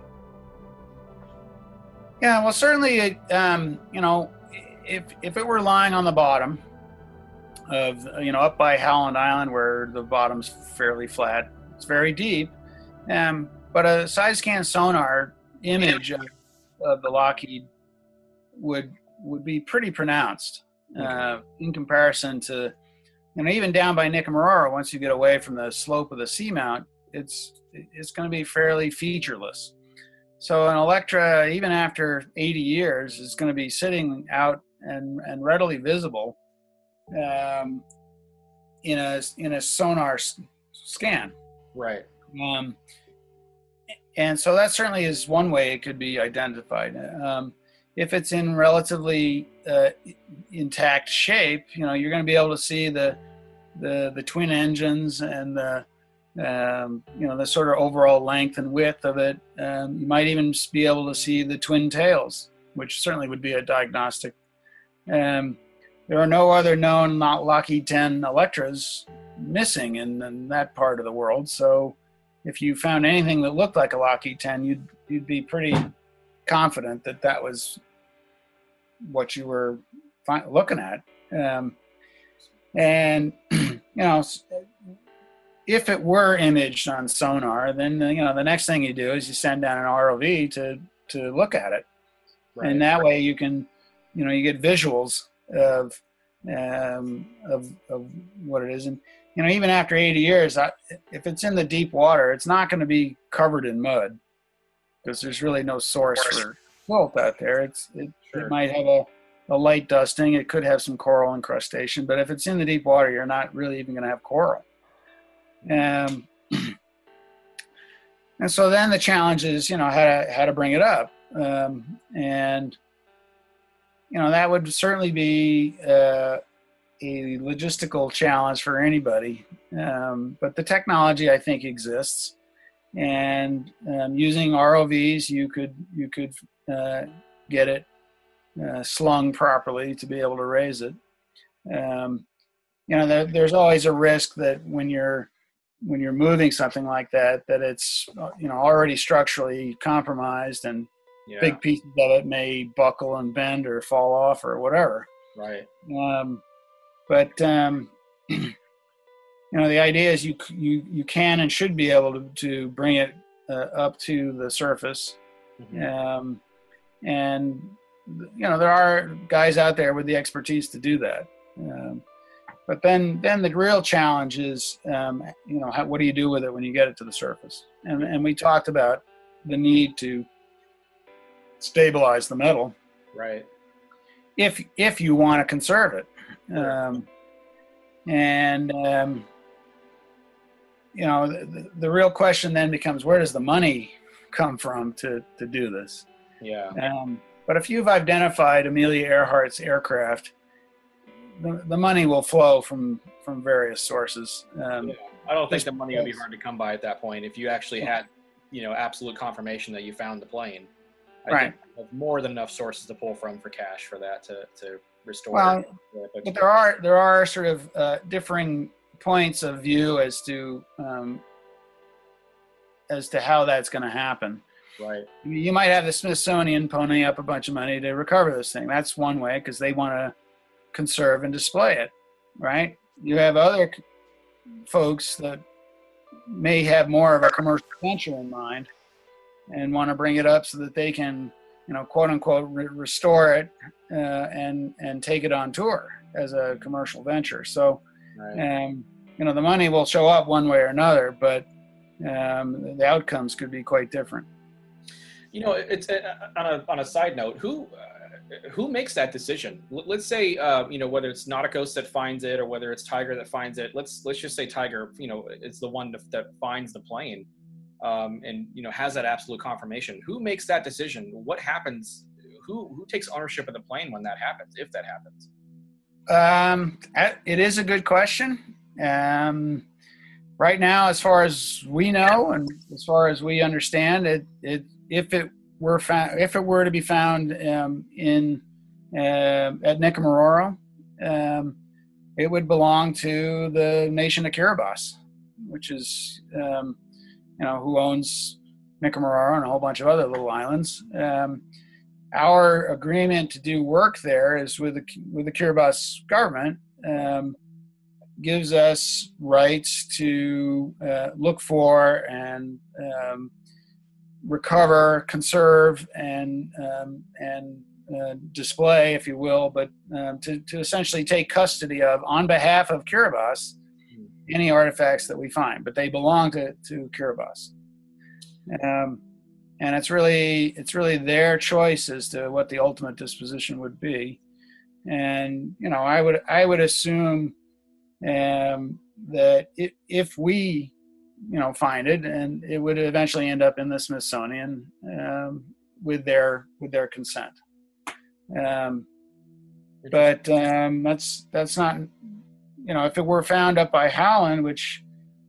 Yeah, well, certainly, um, you know, if if it were lying on the bottom of, you know, up by Howland Island where the bottom's fairly flat, it's very deep, um, but a side scan sonar image of, of the Lockheed would would be pretty pronounced uh, in comparison to, you know, even down by Nikumaroro. Once you get away from the slope of the seamount, it's it's going to be fairly featureless. So an Electra, even after eighty years, is going to be sitting out and, and readily visible um, in a in a sonar s- scan. Right. Um, and so that certainly is one way it could be identified. Um, if it's in relatively uh, intact shape, you know, you're going to be able to see the the the twin engines and the Um, you know, the sort of overall length and width of it. Um, you might even be able to see the twin tails, which certainly would be a diagnostic. Um, there are no other known not Lockheed ten Electras missing in, in that part of the world. So if you found anything that looked like a Lockheed ten, you'd, you'd be pretty confident that that was what you were fi- looking at. Um, and, you know, if it were imaged on sonar, then, you know, the next thing you do is you send down an R O V to, to look at it. Right. And that way you can, you know, you get visuals of, um, of, of what it is. And, you know, even after eighty years, I, if it's in the deep water, it's not going to be covered in mud because there's really no source for silt out there. It's, it, sure. It might have a, a light dusting. It could have some coral incrustation, but if it's in the deep water, you're not really even going to have coral. Um, and so then the challenge is, you know, how to, how to bring it up. Um, and, you know, that would certainly be uh, a logistical challenge for anybody. Um, but the technology, I think, exists. And um, using R O Vs, you could, you could uh, get it uh, slung properly to be able to raise it. Um, you know, there, there's always a risk that when you're, when you're moving something like that, that it's, you know, already structurally compromised and yeah. Big pieces of it may buckle and bend or fall off or whatever. Right. Um, but, um, you know, the idea is you, you, you can and should be able to, to bring it uh, up to the surface. Mm-hmm. Um, and, you know, there are guys out there with the expertise to do that. Um, But then, then the real challenge is, um, you know, how, what do you do with it when you get it to the surface? And, and we talked about the need to stabilize the metal, right? If if you want to conserve it, um, and um, you know, the, the real question then becomes, where does the money come from to to do this? Yeah. Um, but if you've identified Amelia Earhart's aircraft, The, the money will flow from, from various sources. Um, yeah. I don't think the money would be hard to come by at that point if you actually had, you know, absolute confirmation that you found the plane. I right. think there's more than enough sources to pull from for cash for that to, to restore. Well, it. But, but there are there are sort of uh, differing points of view as to um, as to how that's going to happen. Right. You might have the Smithsonian pony up a bunch of money to recover this thing. That's one way because they want to conserve and display it, right? You have other folks that may have more of a commercial venture in mind and want to bring it up so that they can, you know, quote unquote, re- restore it uh, and and take it on tour as a commercial venture. So, right. um, you know, the money will show up one way or another, but um, the outcomes could be quite different. You know, it's uh, on a on a side note, who. Uh, who makes that decision? L- let's say, uh, you know, whether it's Nauticos that finds it or whether it's Tiger that finds it. Let's let's just say Tiger, you know, is the one that, that finds the plane, um, and you know has that absolute confirmation. Who makes that decision? What happens? Who who takes ownership of the plane when that happens? If that happens? Um, it is a good question. Um, right now, as far as we know, and as far as we understand it, it if it were found, if it were to be found um, in uh, at Nikumaroro, um, it would belong to the nation of Kiribati, which is um, you know who owns Nikumaroro and a whole bunch of other little islands. Um, our agreement to do work there is with the with the Kiribati government. Um, gives us rights to uh, look for and um, recover, conserve, and um, and uh, display, if you will, but um, to, to essentially take custody of, on behalf of Kiribati, any artifacts that we find. But they belong to, to Kiribati. Um, and it's really it's really their choice as to what the ultimate disposition would be. And you know, I would I would assume um, that if, if we, you know, find it, and it would eventually end up in the Smithsonian um, with their with their consent. Um, but um, that's that's not, you know, if it were found up by Howland, which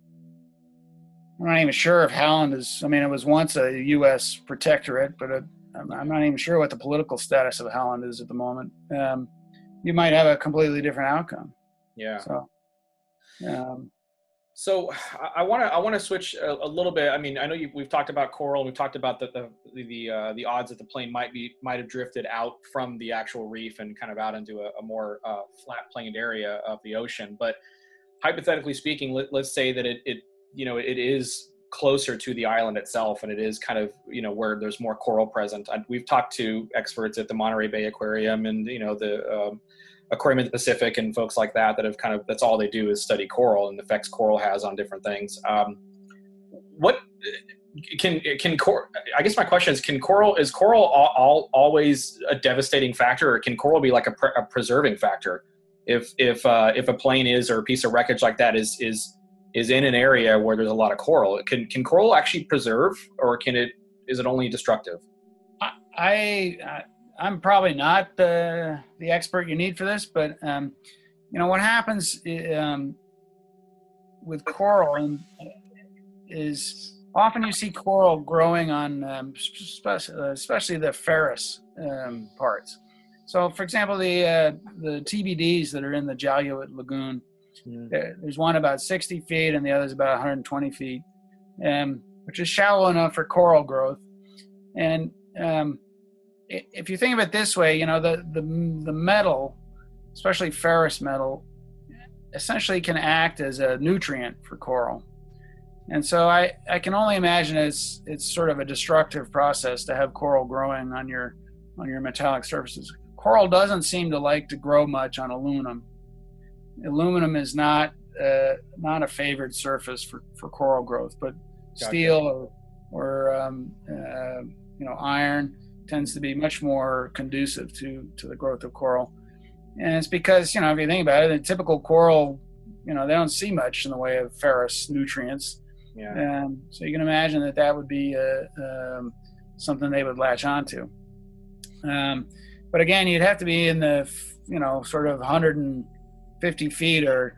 I'm not even sure if Howland is. I mean, it was once a U S protectorate, but it, I'm not even sure what the political status of Howland is at the moment. Um, you might have a completely different outcome. Yeah. So. Um, so I want to I want to switch a, a little bit. I mean, I know you, we've talked about coral. We've talked about the the the, uh, the odds that the plane might be might have drifted out from the actual reef and kind of out into a, a more uh, flat planed area of the ocean. But hypothetically speaking, let, let's say that it, it you know it is closer to the island itself, and it is kind of you know where there's more coral present. I, we've talked to experts at the Monterey Bay Aquarium and you know the um, Aquarium of the Pacific and folks like that that have kind of that's all they do is study coral and the effects coral has on different things. Um, what can can coral? I guess my question is: Can coral is coral all, all, always a devastating factor, or can coral be like a, pre, a preserving factor? If if uh, if a plane is or a piece of wreckage like that is is is in an area where there's a lot of coral, can can coral actually preserve, or can it is it only destructive? I. I I'm probably not the the expert you need for this, but um, you know what happens um, with coral is often you see coral growing on um, especially the ferrous um, parts. So, for example, the uh, the T B Ds that are in the Jaluyot Lagoon, mm. there's one about sixty feet and the other's about one hundred twenty feet, um, which is shallow enough for coral growth, and um, if you think of it this way, you know, the, the the metal, especially ferrous metal, essentially can act as a nutrient for coral. And so I, I can only imagine it's it's sort of a destructive process to have coral growing on your on your metallic surfaces. Coral doesn't seem to like to grow much on aluminum. Aluminum is not uh, not a favored surface for, for coral growth, but gotcha. Steel or, or um, uh, you know iron tends to be much more conducive to, to the growth of coral. And it's because, you know, if you think about it, a typical coral, you know, they don't see much in the way of ferrous nutrients. Yeah. Um, so you can imagine that that would be uh, um, something they would latch onto. Um, but again, you'd have to be in the, you know, sort of one hundred fifty feet or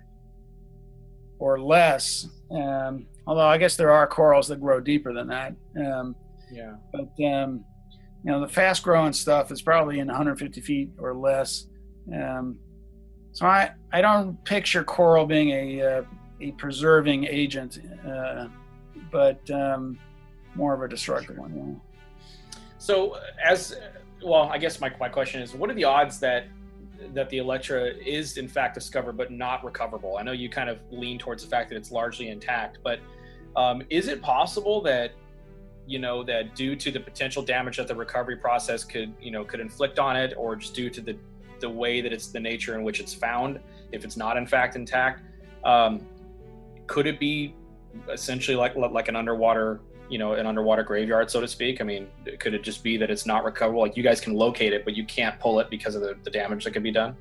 or less. Um, although I guess there are corals that grow deeper than that. Um, yeah. But, um, you know, the fast-growing stuff is probably in one hundred fifty feet or less. Um, so I, I don't picture coral being a uh, a preserving agent, uh, but um, more of a destructive one. Yeah. So as well, I guess my my question is, what are the odds that that the Electra is in fact discovered but not recoverable? I know you kind of lean towards the fact that it's largely intact, but um, is it possible that you know, that due to the potential damage that the recovery process could, you know, could inflict on it, or just due to the, the way that it's the nature in which it's found, if it's not in fact intact, um, could it be essentially like, like an underwater you know, an underwater graveyard, so to speak? I mean, could it just be that it's not recoverable? Like you guys can locate it, but you can't pull it because of the, the damage that could be done?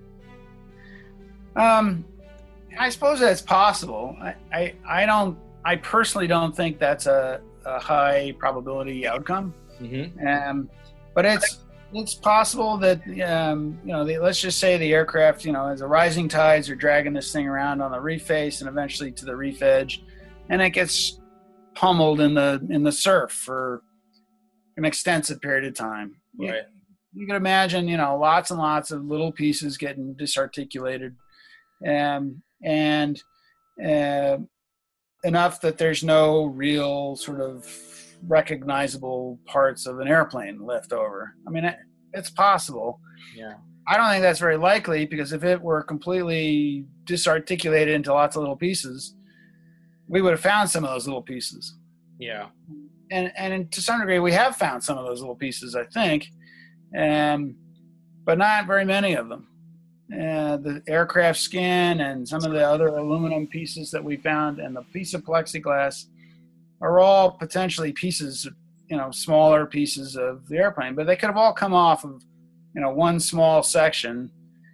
Um, I suppose that's possible. I, I, I don't, I personally don't think that's a, a high probability outcome. Mm-hmm. Um, but it's, it's possible that, um, you know, the, let's just say the aircraft, you know, as the rising tides are dragging this thing around on the reef face and eventually to the reef edge, and it gets pummeled in the, in the surf for an extensive period of time. Right. You, you can imagine, you know, lots and lots of little pieces getting disarticulated. Um, and uh, enough that there's no real sort of recognizable parts of an airplane left over. I mean, it, it's possible. Yeah. I don't think that's very likely, because if it were completely disarticulated into lots of little pieces, we would have found some of those little pieces. Yeah. And and to some degree, we have found some of those little pieces, I think, um, but not very many of them. Uh, the aircraft skin and some of the other aluminum pieces that we found and the piece of plexiglass are all potentially pieces, you know, smaller pieces of the airplane, but they could have all come off of, you know, one small section.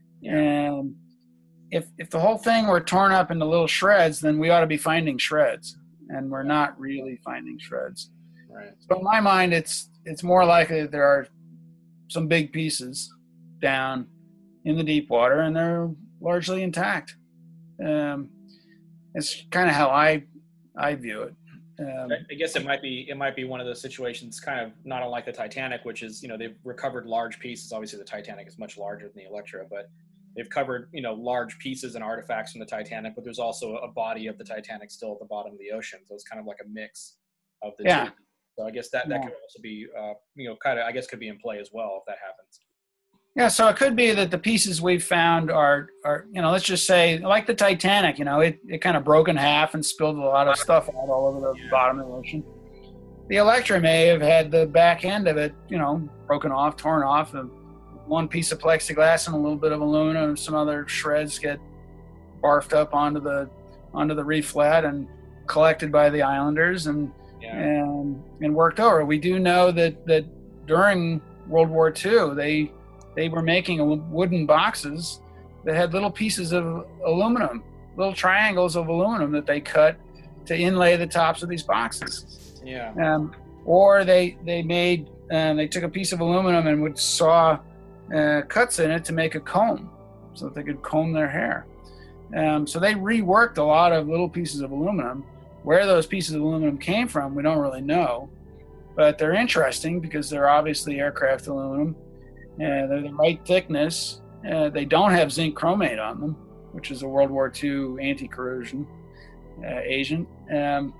And if if the whole thing were torn up into little shreds, then we ought to be finding shreds, and we're not really finding shreds. Right. So in my mind, it's it's more likely that there are some big pieces down in the deep water, and they're largely intact. Um, it's kind of how I I view it. Um, I guess it might be it might be one of those situations, kind of not unlike the Titanic, which is, you know, they've recovered large pieces. Obviously, the Titanic is much larger than the Electra, but they've covered, you know, large pieces and artifacts from the Titanic. But there's also a body of the Titanic still at the bottom of the ocean, so it's kind of like a mix of the yeah. two. So I guess that that yeah. could also be, uh, you know, kind of I guess could be in play as well if that happens. Yeah, so it could be that the pieces we've found are, are you know, let's just say, like the Titanic, you know, it, it kind of broke in half and spilled a lot of stuff out all over the yeah. bottom of the ocean. The Electra may have had the back end of it, you know, broken off, torn off, and one piece of plexiglass and a little bit of aluminum, and some other shreds get barfed up onto the onto the reef flat and collected by the islanders and yeah. and and worked over. We do know that that during World War Two, they They were making wooden boxes that had little pieces of aluminum, little triangles of aluminum that they cut to inlay the tops of these boxes. Yeah. Um, or they they made um, they took a piece of aluminum and would saw uh, cuts in it to make a comb, so that they could comb their hair. Um, so they reworked a lot of little pieces of aluminum. Where those pieces of aluminum came from, we don't really know, but they're interesting because they're obviously aircraft aluminum. Uh, they're the right thickness. Uh, they don't have zinc chromate on them, which is a World War Two anti-corrosion uh, agent. Um,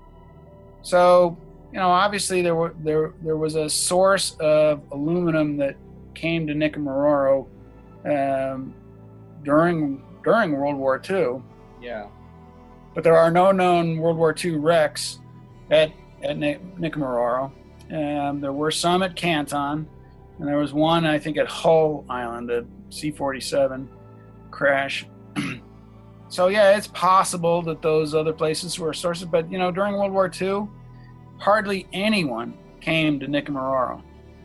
so, you know, obviously there were there there was a source of aluminum that came to Nikumaroro um, during during World War Two. Yeah. But there are no known World War Two wrecks at at Nikumaroro. Um, there were some at Canton. And there was one, I think, at Hull Island, a C forty-seven crash. So, yeah, it's possible that those other places were sources. But, you know, during World War Two, hardly anyone came to Nikumaroro.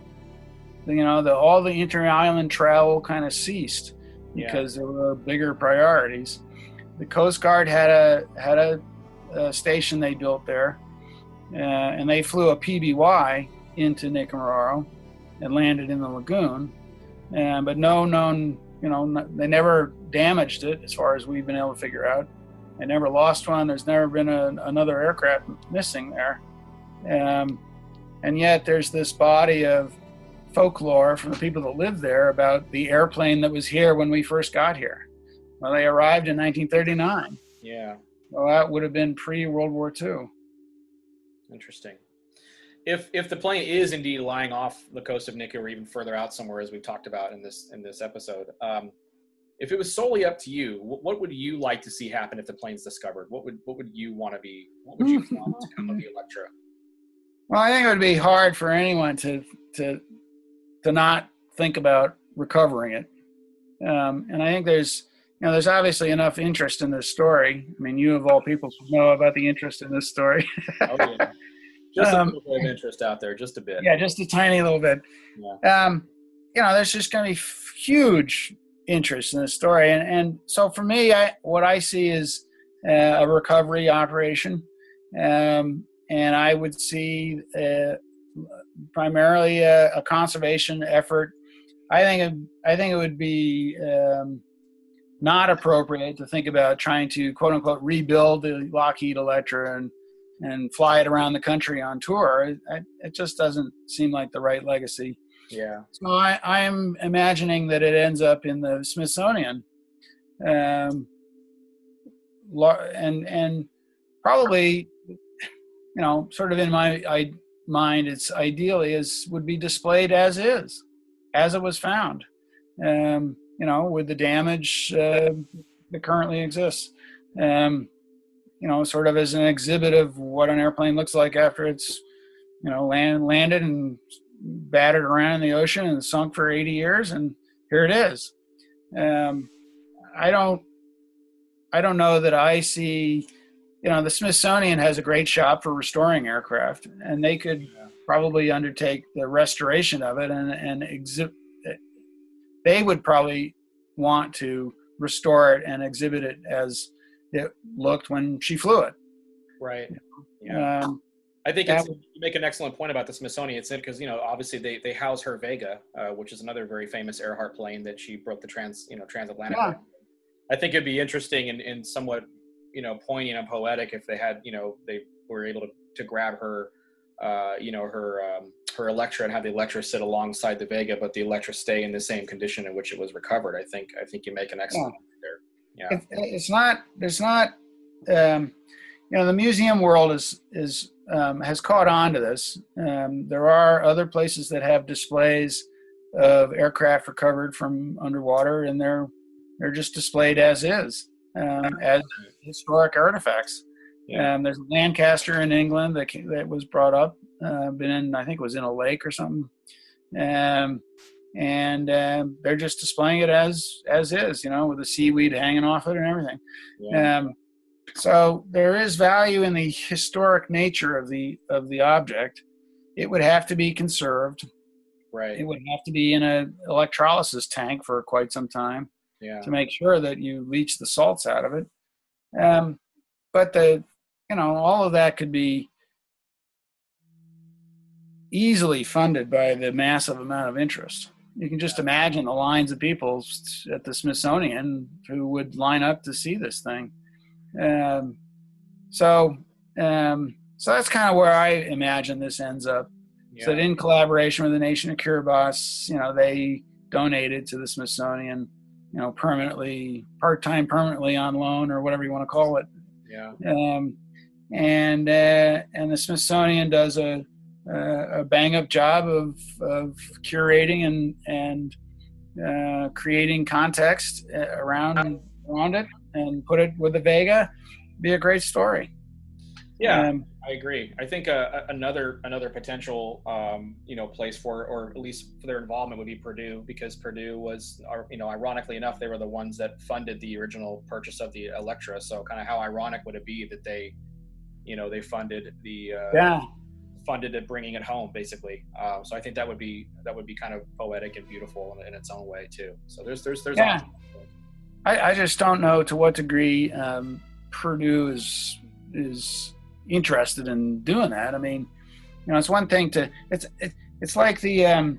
You know, the, all the inter-island travel kind of ceased because yeah. there were bigger priorities. The Coast Guard had a had a, a station they built there, uh, and they flew a P B Y into Nikumaroro and landed in the lagoon, and but no known, you know, no, they never damaged it as far as we've been able to figure out. They never lost one. There's never been a, another aircraft missing there, um, and yet there's this body of folklore from the people that live there about the airplane that was here when we first got here. Well, they arrived in nineteen thirty-nine. Yeah. Well, that would have been pre-World War Two. Interesting. If if the plane is indeed lying off the coast of Niku or even further out somewhere, as we've talked about in this in this episode, um, if it was solely up to you, what, what would you like to see happen if the plane's discovered? What would what would you want to be? What would you want to come of the Electra? Well, I think it would be hard for anyone to to to not think about recovering it, um, and I think there's you know there's obviously enough interest in this story. I mean, you of all people should know about the interest in this story. Oh, yeah. Just a Um, little bit of interest out there, just a bit. Yeah, just a tiny little bit. Yeah. Um, you know, there's just going to be huge interest in the story, and and so for me, I what I see is uh, a recovery operation, um, and I would see uh, primarily a, a conservation effort. I think it, I think it would be um, not appropriate to think about trying to quote unquote rebuild the Lockheed Electra and and fly it around the country on tour. It, it just doesn't seem like the right legacy. Yeah. So I, I'm imagining that it ends up in the Smithsonian, um, and and probably, you know, sort of in my I, mind, it's ideally is would be displayed as is, as it was found, um, you know, with the damage uh, that currently exists. Um, you know, sort of as an exhibit of what an airplane looks like after it's, you know, land, landed and battered around in the ocean and sunk for eighty years. And here it is. Um, I don't, I don't know that I see, you know, the Smithsonian has a great shop for restoring aircraft, and they could yeah. probably undertake the restoration of it and, and exhibit, they would probably want to restore it and exhibit it as it looked when she flew it. Right. Yeah. Um, I think it's, would, you make an excellent point about the Smithsonian. It's because, you know, obviously they, they house her Vega, uh, which is another very famous Earhart plane that she broke the trans, you know, transatlantic. Yeah. I think it'd be interesting and, and somewhat, you know, poignant and poetic if they had, you know, they were able to, to grab her, uh, you know, her, um, her Electra and have the Electra sit alongside the Vega, but the Electra stay in the same condition in which it was recovered. I think, I think you make an excellent yeah. point there. Yeah. It, it's not, there's not, um, you know, the museum world is, is, um, has caught on to this. Um, there are other places that have displays of aircraft recovered from underwater, and they're, they're just displayed as is, um, as historic artifacts. Yeah. Um, there's Lancaster in England that that was brought up, uh, been in, I think it was in a lake or something. Um, and uh, they're just displaying it as as is, you know, with the seaweed hanging off it and everything. Yeah. Um, so there is value in the historic nature of the of the object. It would have to be conserved. Right. It would have to be in a electrolysis tank for quite some time. Yeah. To make sure that you leach the salts out of it. Um, but the, you know, all of that could be easily funded by the massive amount of interest. You can just imagine the lines of people at the Smithsonian who would line up to see this thing. Um, so, um, so that's kind of where I imagine this ends up. Yeah. So that in collaboration with the Nation of Kiribati, you know, they donated to the Smithsonian, you know, permanently, part-time, permanently on loan, or whatever you want to call it. Yeah. Um, and uh, and the Smithsonian does a a bang-up job of of curating and and uh, creating context around around it, and put it with the Vega. Be a great story. Yeah, um, I agree. I think uh, another another potential um, you know place for, or at least for their involvement, would be Purdue, because Purdue was, you know, ironically enough, they were the ones that funded the original purchase of the Electra. So kind of how ironic would it be that they, you know, they funded the uh, yeah funded it, bringing it home, basically. Um, so I think that would be that would be kind of poetic and beautiful in, in its own way too. So there's there's there's. Yeah. I, I just don't know to what degree um, Purdue is is. interested in doing that. I mean, you know, it's one thing to it's it, it's like the um,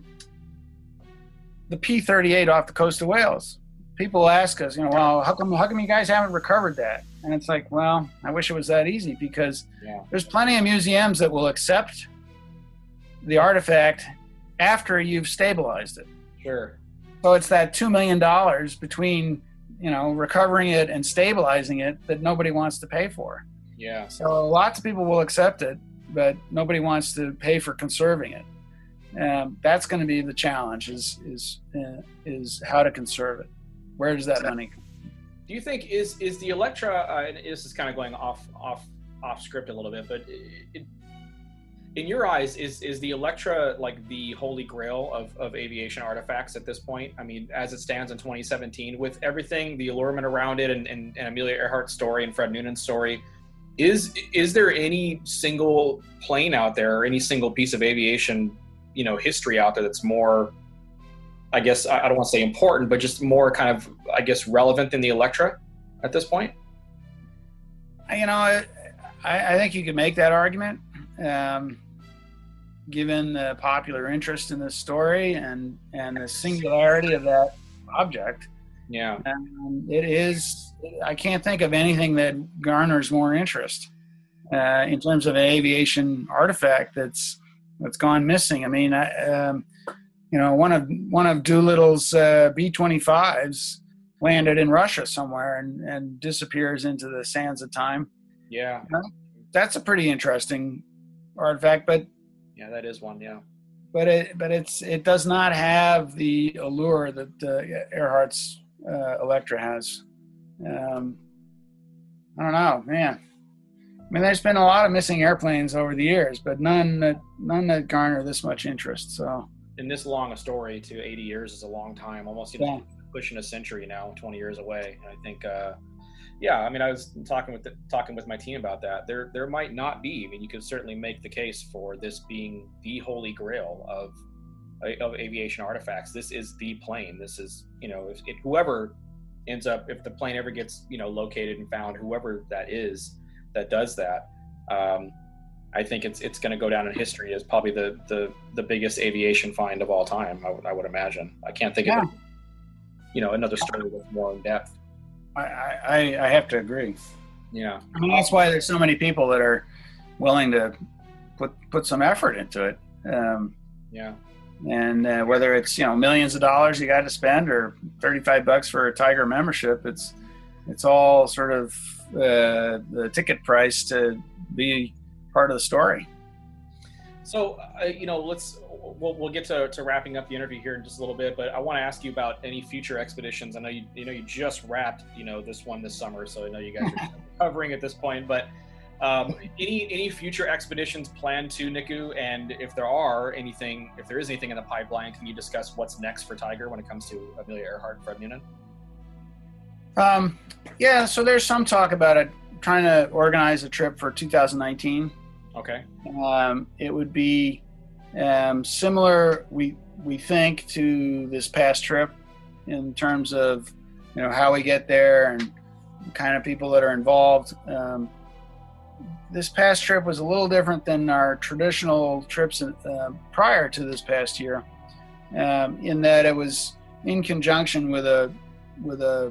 the P thirty-eight off the coast of Wales. People ask us, you know, well, how come how come you guys haven't recovered that? And it's like, well, I wish it was that easy, because yeah. there's plenty of museums that will accept the artifact after you've stabilized it. Sure. So it's that two million dollars between, you know, recovering it and stabilizing it that nobody wants to pay for. Yeah. So lots of people will accept it, but nobody wants to pay for conserving it. Um, that's going to be the challenge: is is uh, is how to conserve it. Where does that money come? Do you think is is the Electra? Uh, and this is kind of going off off off script a little bit, but it, it, in your eyes, is is the Electra like the holy grail of of aviation artifacts at this point? I mean, as it stands in twenty seventeen, with everything, the allurement around it, and and, and Amelia Earhart's story and Fred Noonan's story. is is there any single plane out there or any single piece of aviation, you know, history out there that's more, I guess, I don't want to say important, but just more kind of, I guess, relevant than the Electra at this point? You know, I, I think you could make that argument, um, given the popular interest in this story and, and the singularity of that object. Yeah. Um, it is, I can't think of anything that garners more interest uh, in terms of an aviation artifact that's that's gone missing. I mean, I, um, you know, one of one of Doolittle's uh, B twenty-fives landed in Russia somewhere and, and disappears into the sands of time. Yeah. You know, that's a pretty interesting artifact, but yeah, that is one. Yeah. But it but it's it does not have the allure that uh, Earhart's uh, Electra has. Um, I don't know, man. I mean, there's been a lot of missing airplanes over the years, but none that none that garner this much interest. So, in this long a story, to eighty years is a long time, almost you know, yeah. pushing a century now, twenty years away. And I think, uh, yeah, I mean, I was talking with the, talking with my team about that. There, there might not be. I mean, you could certainly make the case for this being the holy grail of of aviation artifacts. This is the plane. This is, you know, if, if whoever ends up, if the plane ever gets, you know, located and found, whoever that is that does that, um, I think it's it's going to go down in history as probably the, the, the biggest aviation find of all time. I would I would imagine. I can't think yeah. of, you know, another story that's more in depth. I, I I have to agree. Yeah, I mean, that's why there's so many people that are willing to put put some effort into it. Um, yeah. And uh, whether it's, you know, millions of dollars you got to spend or thirty-five bucks for a Tiger membership, it's it's all sort of uh, the ticket price to be part of the story. So, uh, you know, let's we'll, we'll get to, to wrapping up the interview here in just a little bit, but I want to ask you about any future expeditions. I know you you know you just wrapped, you know, this one this summer, so I know you guys are recovering at this point, but. Um, any any future expeditions planned to Niku, and if there are anything, if there is anything in the pipeline, can you discuss what's next for Tiger when it comes to Amelia Earhart and Fred Noonan? Um, yeah, so there's some talk about it, trying to organize a trip for two thousand nineteen. Okay. Um, it would be um, similar, we we think, to this past trip in terms of, you know, how we get there and the kind of people that are involved. Um, This past trip was a little different than our traditional trips uh, prior to this past year, um, in that it was in conjunction with a with a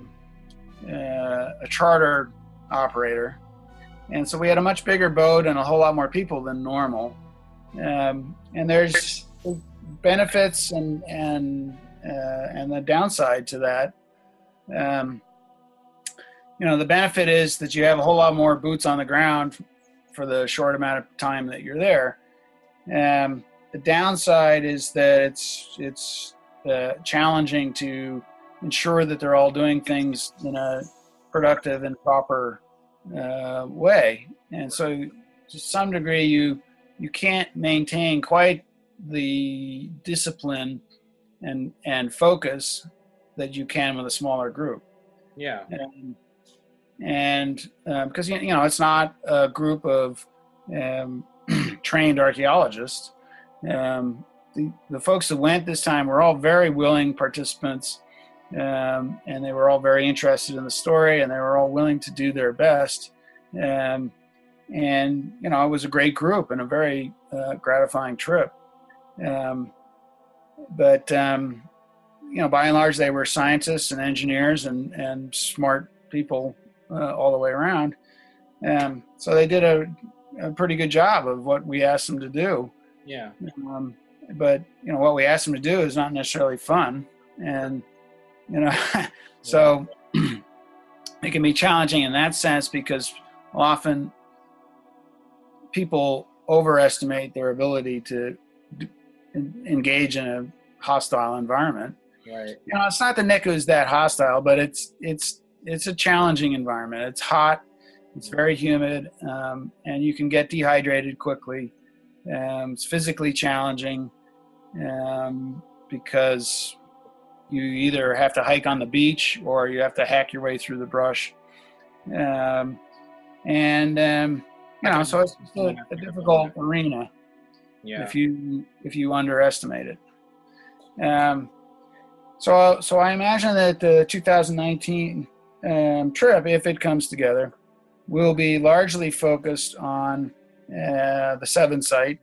uh, a charter operator, and so we had a much bigger boat and a whole lot more people than normal. Um, and there's benefits and and uh, and the downside to that. Um, you know, the benefit is that you have a whole lot more boots on the ground for the short amount of time that you're there. Um, the downside is that it's it's uh, challenging to ensure that they're all doing things in a productive and proper uh, way. And so to some degree, you you can't maintain quite the discipline and and focus that you can with a smaller group. Yeah. And, and because um, you know it's not a group of um, trained archaeologists. Um, the, the folks that went this time were all very willing participants, um, and they were all very interested in the story, and they were all willing to do their best. Um, and you know, it was a great group and a very uh, gratifying trip. Um, but um, you know, by and large, they were scientists and engineers and and smart people. Uh, all the way around. Um, so they did a, a pretty good job of what we asked them to do. Yeah. Um, but, you know, what we asked them to do is not necessarily fun. And, you know, so it can be challenging in that sense because often people overestimate their ability to d- engage in a hostile environment. Right. You know, it's not the Niku is that hostile, but it's, it's, It's a challenging environment. It's hot, it's very humid, um, and you can get dehydrated quickly. Um, it's physically challenging um, because you either have to hike on the beach or you have to hack your way through the brush. Um, and um, you know, so it's just a, a difficult arena. Yeah. If you if you underestimate it. Um, so so I imagine that the two thousand nineteen um, trip, if it comes together, will be largely focused on uh, the Seven site.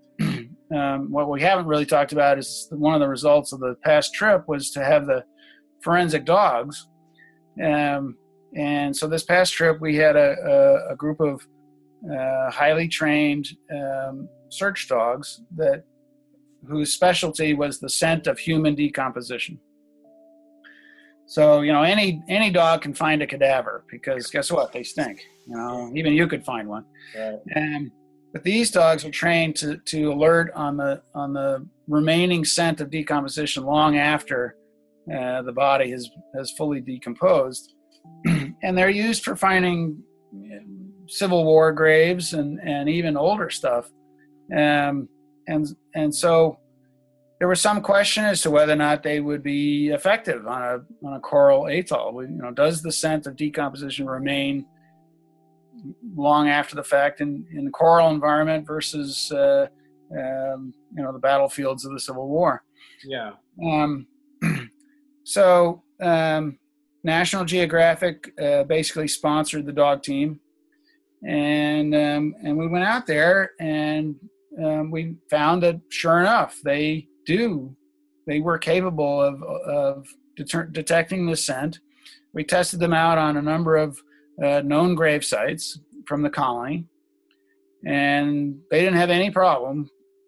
um, what we haven't really talked about is one of the results of the past trip was to have the forensic dogs. Um, and so this past trip, we had a, a, a group of uh, highly trained um, search dogs that whose specialty was the scent of human decomposition. So, you know, any any dog can find a cadaver because guess what? They stink. You know, even you could find one. Right. And but these dogs are trained to to alert on the on the remaining scent of decomposition long after uh, the body has has fully decomposed, and they're used for finding Civil War graves and and even older stuff. Um, and and so there was some question as to whether or not they would be effective on a on a coral atoll. You know, does the scent of decomposition remain long after the fact in, in the coral environment versus uh, um, you know, the battlefields of the Civil War? Yeah. Um, so um, National Geographic uh, basically sponsored the dog team, and um, and we went out there and um, we found that sure enough they do they were capable of of deter- detecting the scent. We tested them out on a number of uh, known grave sites from the colony, and they didn't have any problem,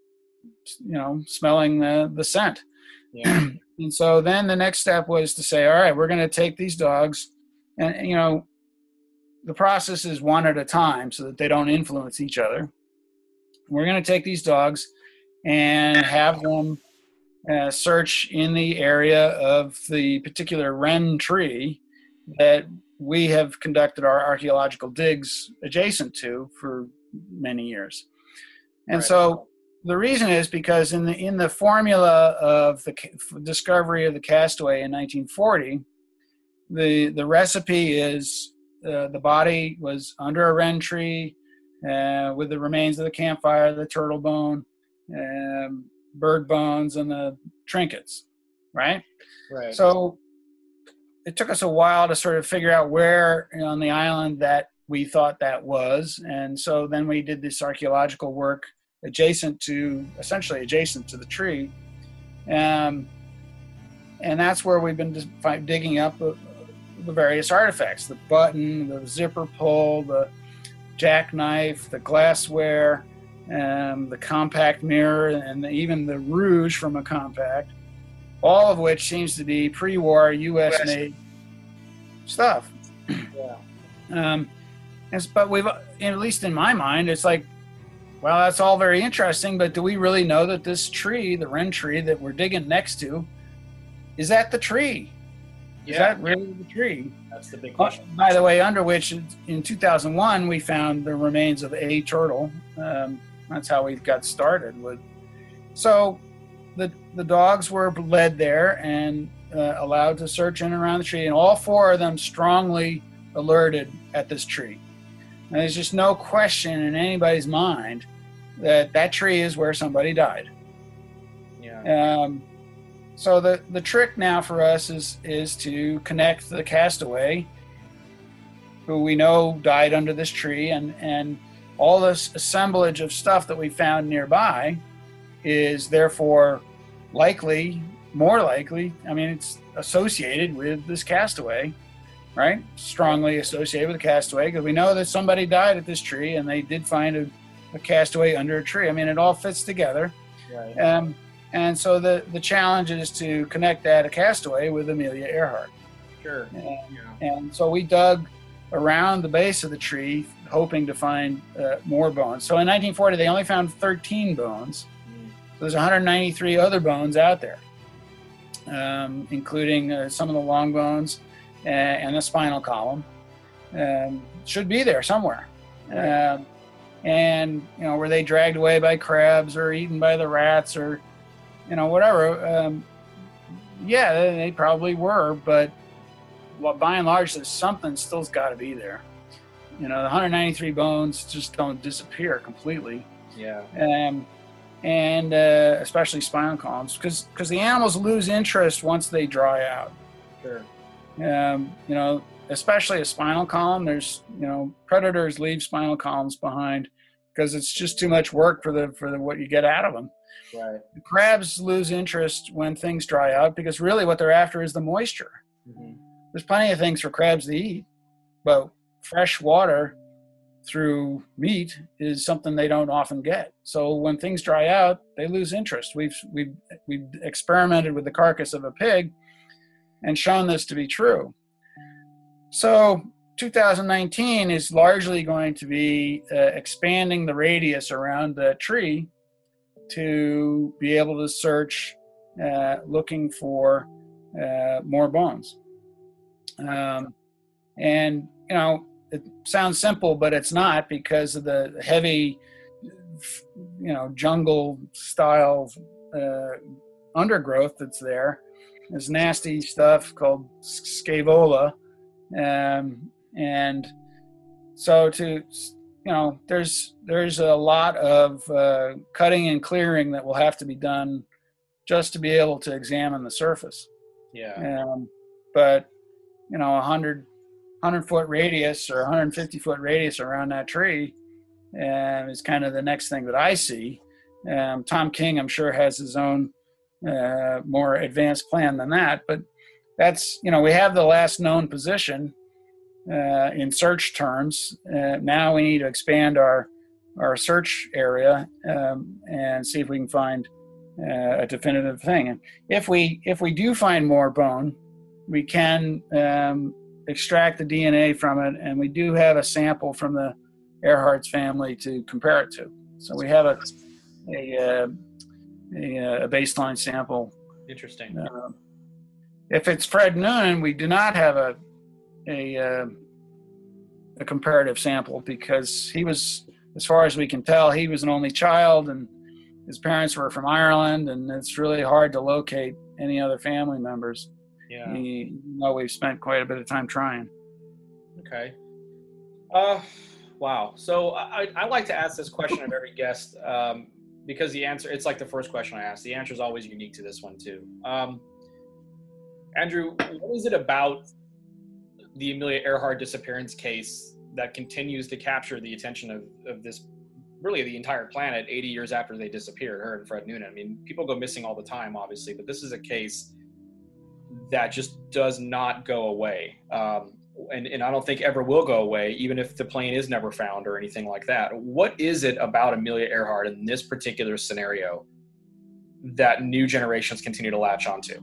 you know, smelling the the scent. Yeah. And so then the next step was to say, all right, we're going to take these dogs, and you know, the process is one at a time so that they don't influence each other. We're going to take these dogs and have them uh, search in the area of the particular wren tree that we have conducted our archaeological digs adjacent to for many years. And Right. so the reason is because in the in the formula of the discovery of the castaway in nineteen forty, the the recipe is uh, the body was under a wren tree uh, with the remains of the campfire, the turtle bone, um, bird bones, and the trinkets, right? Right. So it took us a while to sort of figure out where on the island that we thought that was. And so then we did this archaeological work adjacent to, essentially adjacent to the tree. Um, and that's where we've been digging up the, the various artifacts, the button, the zipper pull, the jackknife, the glassware, um, the compact mirror, and the, even the rouge from a compact, all of which seems to be pre-war U S made stuff. Yeah. Um, and, but we've, at least in my mind, it's like, well, that's all very interesting, but do we really know that this tree, the wren tree that we're digging next to, is that the tree? Is Yeah. that really the tree? That's the big Uh, question. by the way, under which in two thousand one we found the remains of a turtle. Um, that's how we got started with. So the the dogs were led there and uh, allowed to search in and around the tree, and all four of them strongly alerted at this tree. And there's just no question in anybody's mind that that tree is where somebody died. Yeah. Um, so the, the trick now for us is is to connect the castaway, who we know died under this tree, and, and all this assemblage of stuff that we found nearby is therefore likely, more likely, I mean, it's associated with this castaway, right? Strongly associated with the castaway, because we know that somebody died at this tree, and they did find a, a castaway under a tree. I mean, it all fits together. Right. Um, and so the, the challenge is to connect that castaway with Amelia Earhart. Sure. And, Yeah. and so we dug around the base of the tree, hoping to find uh, more bones. So in nineteen forty, they only found thirteen bones. Mm. So there's one hundred ninety-three other bones out there, um, including uh, some of the long bones uh, and the spinal column. Um, should be there somewhere. Right. Um, and, you know, were they dragged away by crabs or eaten by the rats or, you know, whatever. Um, yeah, they, they probably were, but well, by and large, there's something still's got to be there. You know, the one hundred ninety-three bones just don't disappear completely. Yeah. Um, and uh, especially spinal columns, because because the animals lose interest once they dry out. Sure. Um, you know, especially a spinal column. There's, you know, predators leave spinal columns behind because it's just too much work for the for the, what you get out of them. Right. The crabs lose interest when things dry out because really what they're after is the moisture. Mm-hmm. There's plenty of things for crabs to eat, but fresh water through meat is something they don't often get. So when things dry out, they lose interest. We've we've we've experimented with the carcass of a pig and shown this to be true. So two thousand nineteen is largely going to be uh, expanding the radius around the tree to be able to search, uh, looking for uh, more bones. Um, and, you know, it sounds simple, but it's not, because of the heavy, you know, jungle style uh, undergrowth that's there. There's nasty stuff called scaevola. Um, and so to, you know, there's there's a lot of uh, cutting and clearing that will have to be done just to be able to examine the surface. Yeah. Um, but, you know, a hundred, hundred foot radius or one hundred fifty foot radius around that tree um, is kind of the next thing that I see. Um, Tom King, I'm sure, has his own uh, more advanced plan than that. But that's, you know, we have the last known position uh, in search terms. Uh, now we need to expand our our search area um, and see if we can find uh, a definitive thing. And if we if we do find more bone, we can um, extract the D N A from it, and we do have a sample from the Earhart's family to compare it to. So we have a a, uh, a, a baseline sample. Interesting. Uh, if it's Fred Noonan, we do not have a a, uh, a comparative sample, because he was, as far as we can tell, he was an only child, and his parents were from Ireland, and it's really hard to locate any other family members. Yeah. You know, we've spent quite a bit of time trying. Okay. Uh, wow. So I, I like to ask this question of every guest um, because the answer, it's like the first question I ask. The answer is always unique to this one too. Um, Andrew, what is it about the Amelia Earhart disappearance case that continues to capture the attention of, of this, really the entire planet eighty years after they disappeared, her and Fred Noonan? I mean, people go missing all the time, obviously, but this is a case that just does not go away. Um, and, and I don't think ever will go away, even if the plane is never found or anything like that. What is it about Amelia Earhart in this particular scenario that new generations continue to latch onto?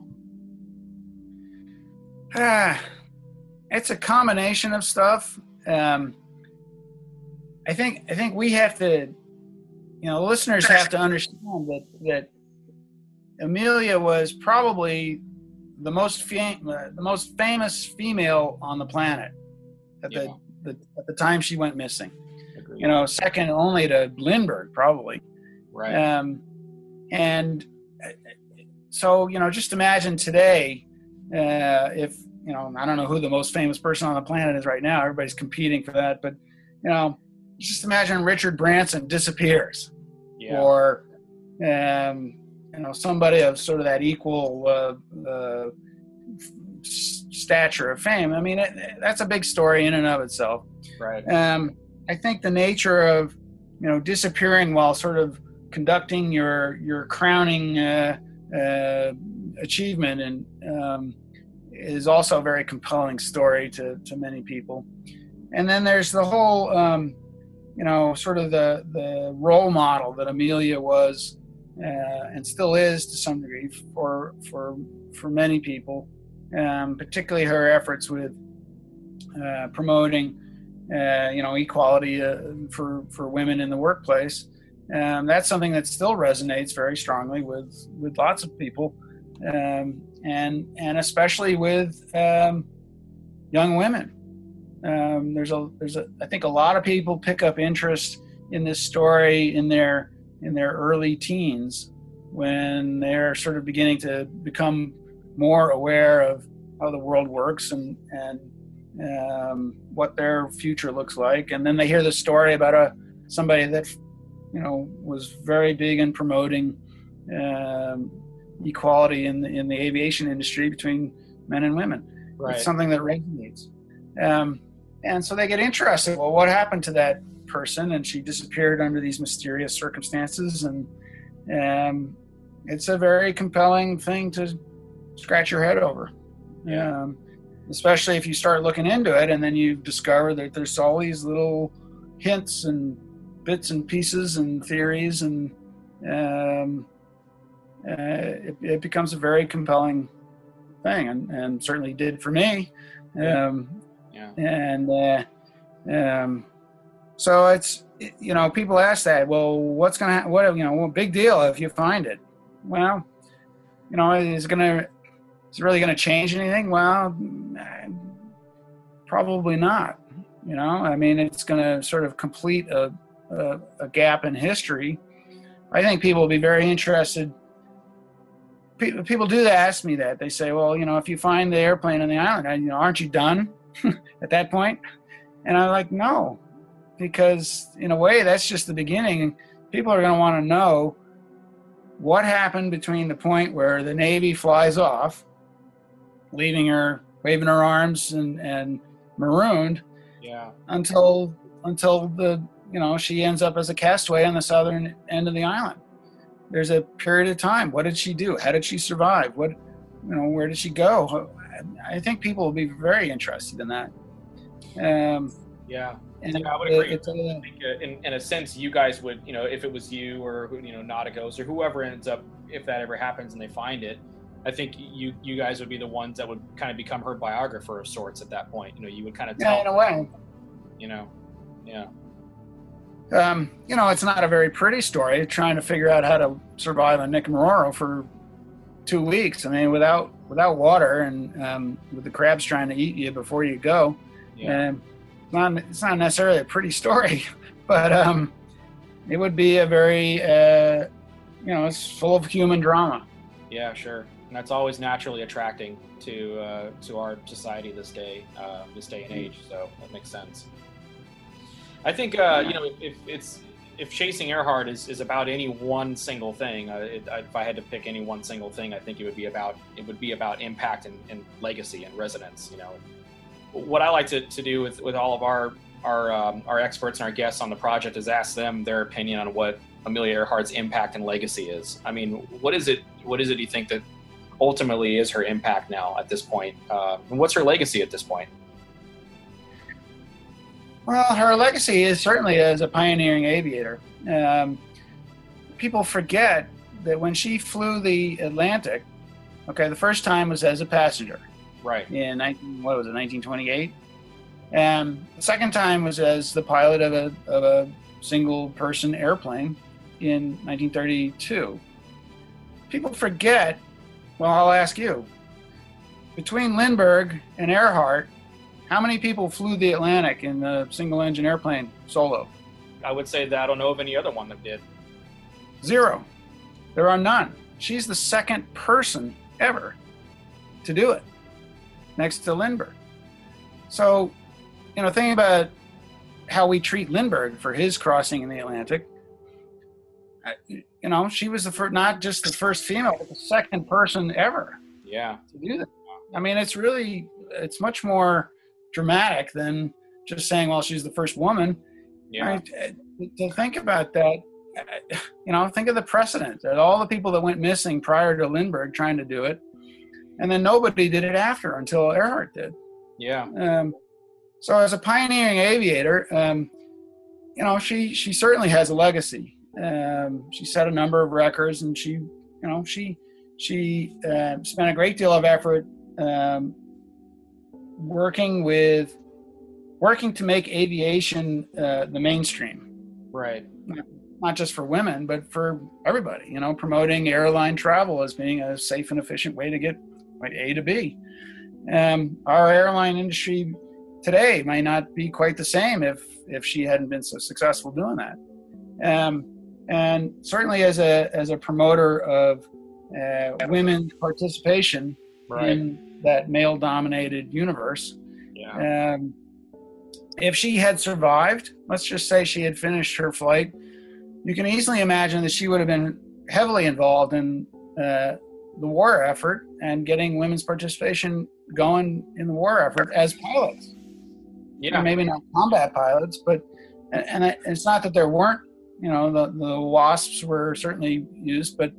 Ah, it's a combination of stuff. Um, I think I think we have to, you know, listeners have to understand that that Amelia was probably the most fam- uh, the most famous female on the planet at Yeah. the, the at the time she went missing. Agreed. You know, second only to Lindbergh, probably. Right. Um, and so, you know, just imagine today, uh, if, you know, I don't know who the most famous person on the planet is right now. Everybody's competing for that. But, you know, just imagine Richard Branson disappears. Yeah. Or, um, you know, somebody of sort of that equal uh, uh, stature of fame. I mean, it, that's a big story in and of itself. Right. Um, I think the nature of, you know, disappearing while sort of conducting your your crowning uh, uh, achievement and um, is also a very compelling story to, to many people. And then there's the whole, um, you know, sort of the, the role model that Amelia was uh, and still is to some degree for for for many people, um, particularly her efforts with uh, promoting, uh, you know, equality uh, for for women in the workplace. Um, that's something that still resonates very strongly with with lots of people, um, and and especially with um, young women. Um, there's a there's a I think a lot of people pick up interest in this story in their in their early teens, when they're sort of beginning to become more aware of how the world works and and um, what their future looks like. And then they hear the story about a somebody that, you know, was very big in promoting um, equality in the, in the aviation industry between men and women. Right. It's something that resonates. Um, and so they get interested. Well, what happened to that person? And she disappeared under these mysterious circumstances. And um, it's a very compelling thing to scratch your head over. Yeah. Um, especially if you start looking into it and then you discover that there's all these little hints and bits and pieces and theories, and um, uh, it, it becomes a very compelling thing, and, and certainly did for me. Um, yeah. And uh, um, so it's, you know, people ask that, well, what's going to happen? What, you know, well, big deal if you find it. Well, you know, is it going to, is it really going to change anything? Well, probably not. You know, I mean, it's going to sort of complete a, a, a gap in history. I think people will be very interested. People, people do ask me that. They say, well, you know, if you find the airplane on the island, you know, aren't you done at that point? And I'm like, no, because in a way, that's just the beginning. People are going to want to know what happened between the point where the Navy flies off, leaving her, waving her arms and, and marooned, yeah, until until the, you know, she ends up as a castaway on the southern end of the island. There's a period of time. What did she do? How did she survive? What, you know, where did she go? I think people will be very interested in that. Um, yeah. And yeah, I would agree. It's a, I think, uh, in, in a sense, you guys would, you know, if it was you or, you know, Nauticos or whoever ends up, if that ever happens and they find it, I think you you guys would be the ones that would kind of become her biographer of sorts at that point. You know, you would kind of tell. Yeah, in a way. You know, yeah. Um, you know, it's not a very pretty story, trying to figure out how to survive on Nicaragua for two weeks. I mean, without without water and um, with the crabs trying to eat you before you go. Yeah. Um, not it's not necessarily a pretty story, but um, it would be a very, uh, you know, it's full of human drama. Yeah, sure. And that's always naturally attracting to uh, to our society this day, uh, this day and age. So that makes sense. I think uh, you know, if, if it's if Chasing Earhart is, is about any one single thing, uh, it, if I had to pick any one single thing, I think it would be about it would be about impact and, and legacy and resonance. You know, what I like to, to do with, with all of our our um, our experts and our guests on the project is ask them their opinion on what Amelia Earhart's impact and legacy is. I mean, what is it? What is it? Do you think that ultimately is her impact now at this point? Uh, and what's her legacy at this point? Well, her legacy is certainly as a pioneering aviator. Um, people forget that when she flew the Atlantic, okay, the first time was as a passenger. Right. In nineteen, what was it, nineteen twenty-eight? And the second time was as the pilot of a of a single person airplane in nineteen thirty-two. People forget. Well, I'll ask you. Between Lindbergh and Earhart, how many people flew the Atlantic in the single-engine airplane solo? I would say that I don't know of any other one that did. Zero. There are none. She's the second person ever to do it, next to Lindbergh. So, you know, thinking about how we treat Lindbergh for his crossing in the Atlantic, you know, she was the first, not just the first female, but the second person ever yeah. to do that. I mean, it's really, it's much more dramatic than just saying, well, she's the first woman. Yeah. Right? To think about that, you know, think of the precedent. All the people that went missing prior to Lindbergh trying to do it, and then nobody did it after until Earhart did. Yeah. Um, so as a pioneering aviator, um, you know, she she certainly has a legacy. Um, she set a number of records, and she, you know, she she uh, spent a great deal of effort um, working with working to make aviation uh, the mainstream. Right. Not just for women, but for everybody. You know, promoting airline travel as being a safe and efficient way to get point A to B. Um, our airline industry today might not be quite the same if if she hadn't been so successful doing that. Um, and certainly as a as a promoter of uh, women's participation right. in that male-dominated universe, yeah. Yeah. Um, if she had survived, let's just say she had finished her flight, you can easily imagine that she would have been heavily involved in uh, the war effort and getting women's participation going in the war effort as pilots. Yeah. And maybe not combat pilots, but, and, and it's not that there weren't, you know, the, the WASPs were certainly used, but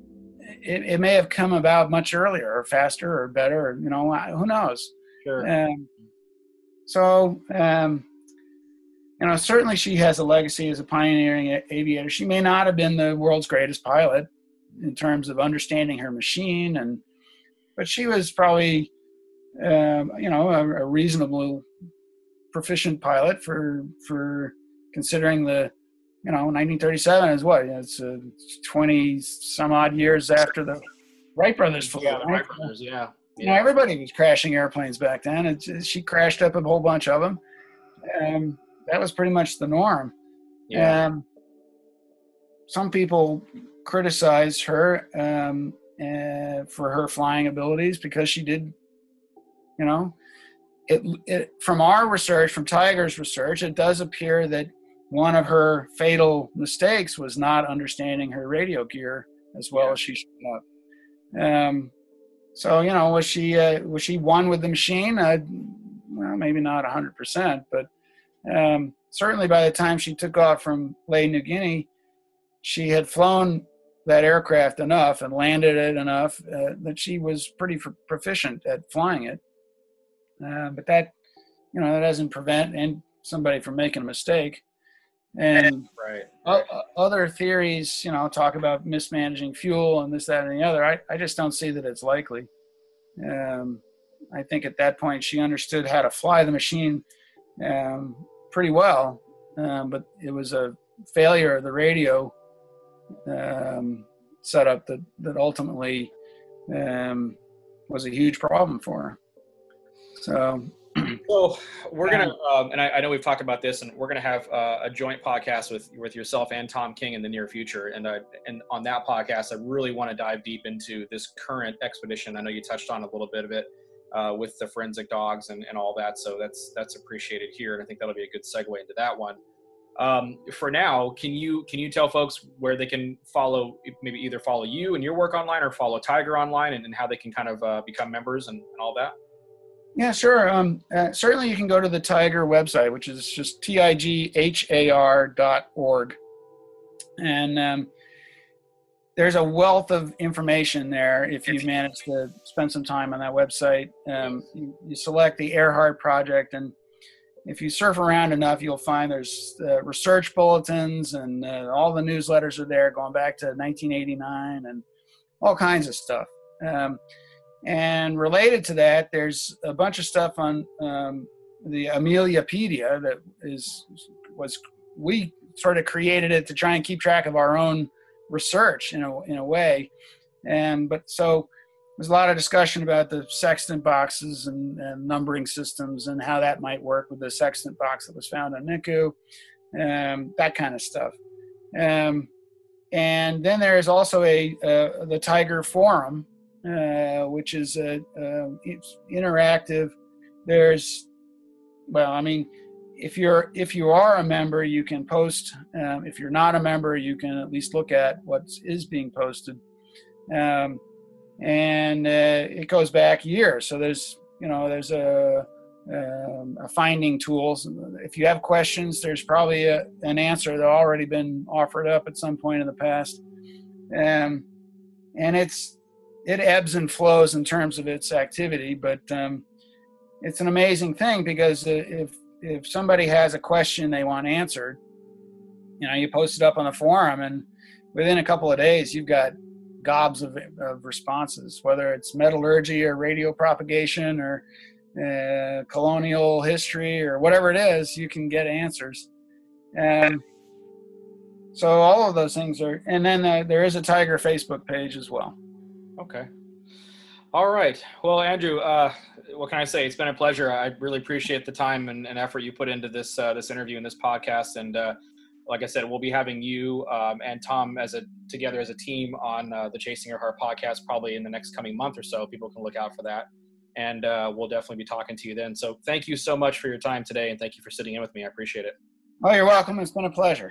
it, it may have come about much earlier or faster or better, or, you know, who knows? Sure. Um, so, um, you know, certainly she has a legacy as a pioneering aviator. She may not have been the world's greatest pilot in terms of understanding her machine, and but she was probably, um, you know, a, a reasonable, proficient pilot for for considering the, you know, nineteen thirty-seven is what? It's uh, twenty some odd years after the Wright brothers flew. Yeah, the right? Wright brothers, yeah. yeah. You know, everybody was crashing airplanes back then. It's, she crashed up a whole bunch of them. Um, that was pretty much the norm. Yeah. Um, some people criticize her um, uh, for her flying abilities because she did, you know, it, it, from our research, from Tiger's research, it does appear that one of her fatal mistakes was not understanding her radio gear as well Yeah. as she should have. Um, so, you know, was she uh, was she one with the machine? Uh, well, maybe not one hundred percent, but um, certainly by the time she took off from Lae, New Guinea, she had flown that aircraft enough and landed it enough uh, that she was pretty f- proficient at flying it. Uh, but that, you know, that doesn't prevent and somebody from making a mistake. And right. o- other theories, you know, talk about mismanaging fuel and this, that, and the other. I, I just don't see that it's likely. Um, I think at that point she understood how to fly the machine um, pretty well, um, but it was a failure of the radio um, setup that, that ultimately um, was a huge problem for her. So, so we're gonna, um, and I, I know we've talked about this, and we're gonna have uh, a joint podcast with with yourself and Tom King in the near future. And uh, and on that podcast, I really want to dive deep into this current expedition. I know you touched on a little bit of it uh, with the forensic dogs and, and all that. So that's that's appreciated here, and I think that'll be a good segue into that one. Um, for now, can you can you tell folks where they can follow, maybe either follow you and your work online, or follow Tiger online, and, and how they can kind of uh, become members and, and all that? Yeah, sure. Um, uh, certainly you can go to the Tiger website, which is just T I G H A R dot org. And um, there's a wealth of information there if you manage to spend some time on that website. Um, you, you select the Earhart Project, and if you surf around enough, you'll find there's uh, research bulletins, and uh, all the newsletters are there going back to nineteen eighty-nine and all kinds of stuff. Um, And related to that, there's a bunch of stuff on um, the Ameliapedia that is was we sort of created it to try and keep track of our own research in a in a way. And but so there's a lot of discussion about the sextant boxes and, and numbering systems and how that might work with the sextant box that was found on Niku, um, that kind of stuff. Um, and then there is also a uh, the Tiger Forum. Uh, which is a, uh, it's interactive. There's, well, I mean, if you're if you are a member, you can post. Um, if you're not a member, you can at least look at what is being posted, um, and uh, it goes back years. So there's, you know, there's a, um, a finding tools. If you have questions, there's probably a, an answer that already been offered up at some point in the past, um, and it's. It ebbs and flows in terms of its activity, but um, it's an amazing thing because if if somebody has a question they want answered, you know, you post it up on the forum, and within a couple of days, you've got gobs of, of responses, whether it's metallurgy or radio propagation or uh, colonial history or whatever it is, you can get answers. And so all of those things are, and then uh, there is a Tiger Facebook page as well. Okay. All right. Well, Andrew, uh, what can I say? It's been a pleasure. I really appreciate the time and, and effort you put into this uh, this interview and this podcast. And uh, like I said, we'll be having you um, and Tom as a together as a team on uh, the Chasing Your Heart podcast probably in the next coming month or so. People can look out for that. and uh, we'll definitely be talking to you then. So thank you so much for your time today, and thank you for sitting in with me. I appreciate it. Oh, you're welcome. It's been a pleasure.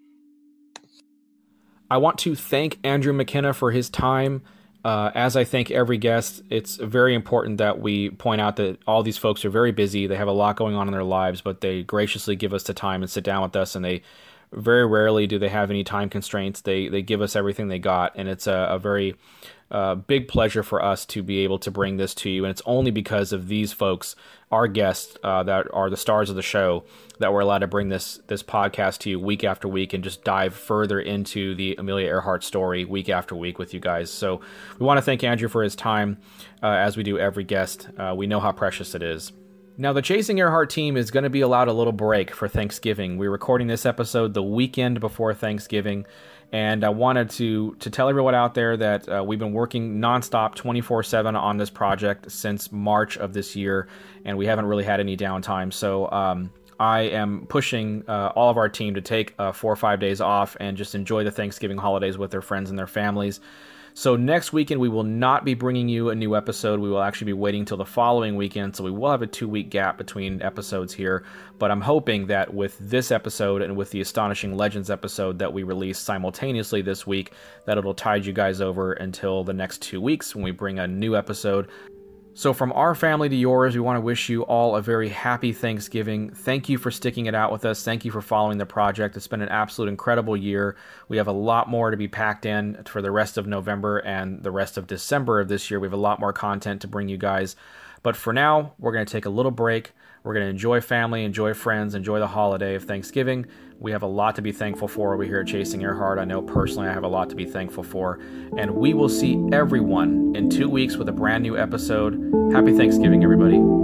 I want to thank Andrew McKenna for his time. Uh, as I thank every guest, it's very important that we point out that all these folks are very busy. They have a lot going on in their lives, but they graciously give us the time and sit down with us, and they very rarely do they have any time constraints. They they give us everything they got, and it's a, a very uh, big pleasure for us to be able to bring this to you. And it's only because of these folks, our guests, uh, that are the stars of the show, that we're allowed to bring this this podcast to you week after week and just dive further into the Amelia Earhart story week after week with you guys. So we want to thank Andrew for his time, uh, as we do every guest. Uh, we know how precious it is. Now, the Chasing Earhart team is going to be allowed a little break for Thanksgiving. We're recording this episode the weekend before Thanksgiving, and I wanted to to tell everyone out there that uh, we've been working nonstop twenty-four seven on this project since March of this year, and we haven't really had any downtime. So um, I am pushing uh, all of our team to take uh, four or five days off and just enjoy the Thanksgiving holidays with their friends and their families. So next weekend, we will not be bringing you a new episode. We will actually be waiting till the following weekend, so we will have a two-week gap between episodes here. But I'm hoping that with this episode and with the Astonishing Legends episode that we release simultaneously this week, that it'll tide you guys over until the next two weeks when we bring a new episode. So from our family to yours, we want to wish you all a very happy Thanksgiving. Thank you for sticking it out with us. Thank you for following the project. It's been an absolute incredible year. We have a lot more to be packed in for the rest of November and the rest of December of this year. We have a lot more content to bring you guys. But for now, we're going to take a little break. We're going to enjoy family, enjoy friends, enjoy the holiday of Thanksgiving. We have a lot to be thankful for over here at Chasing Earhart. I know personally I have a lot to be thankful for. And we will see everyone in two weeks with a brand new episode. Happy Thanksgiving, everybody.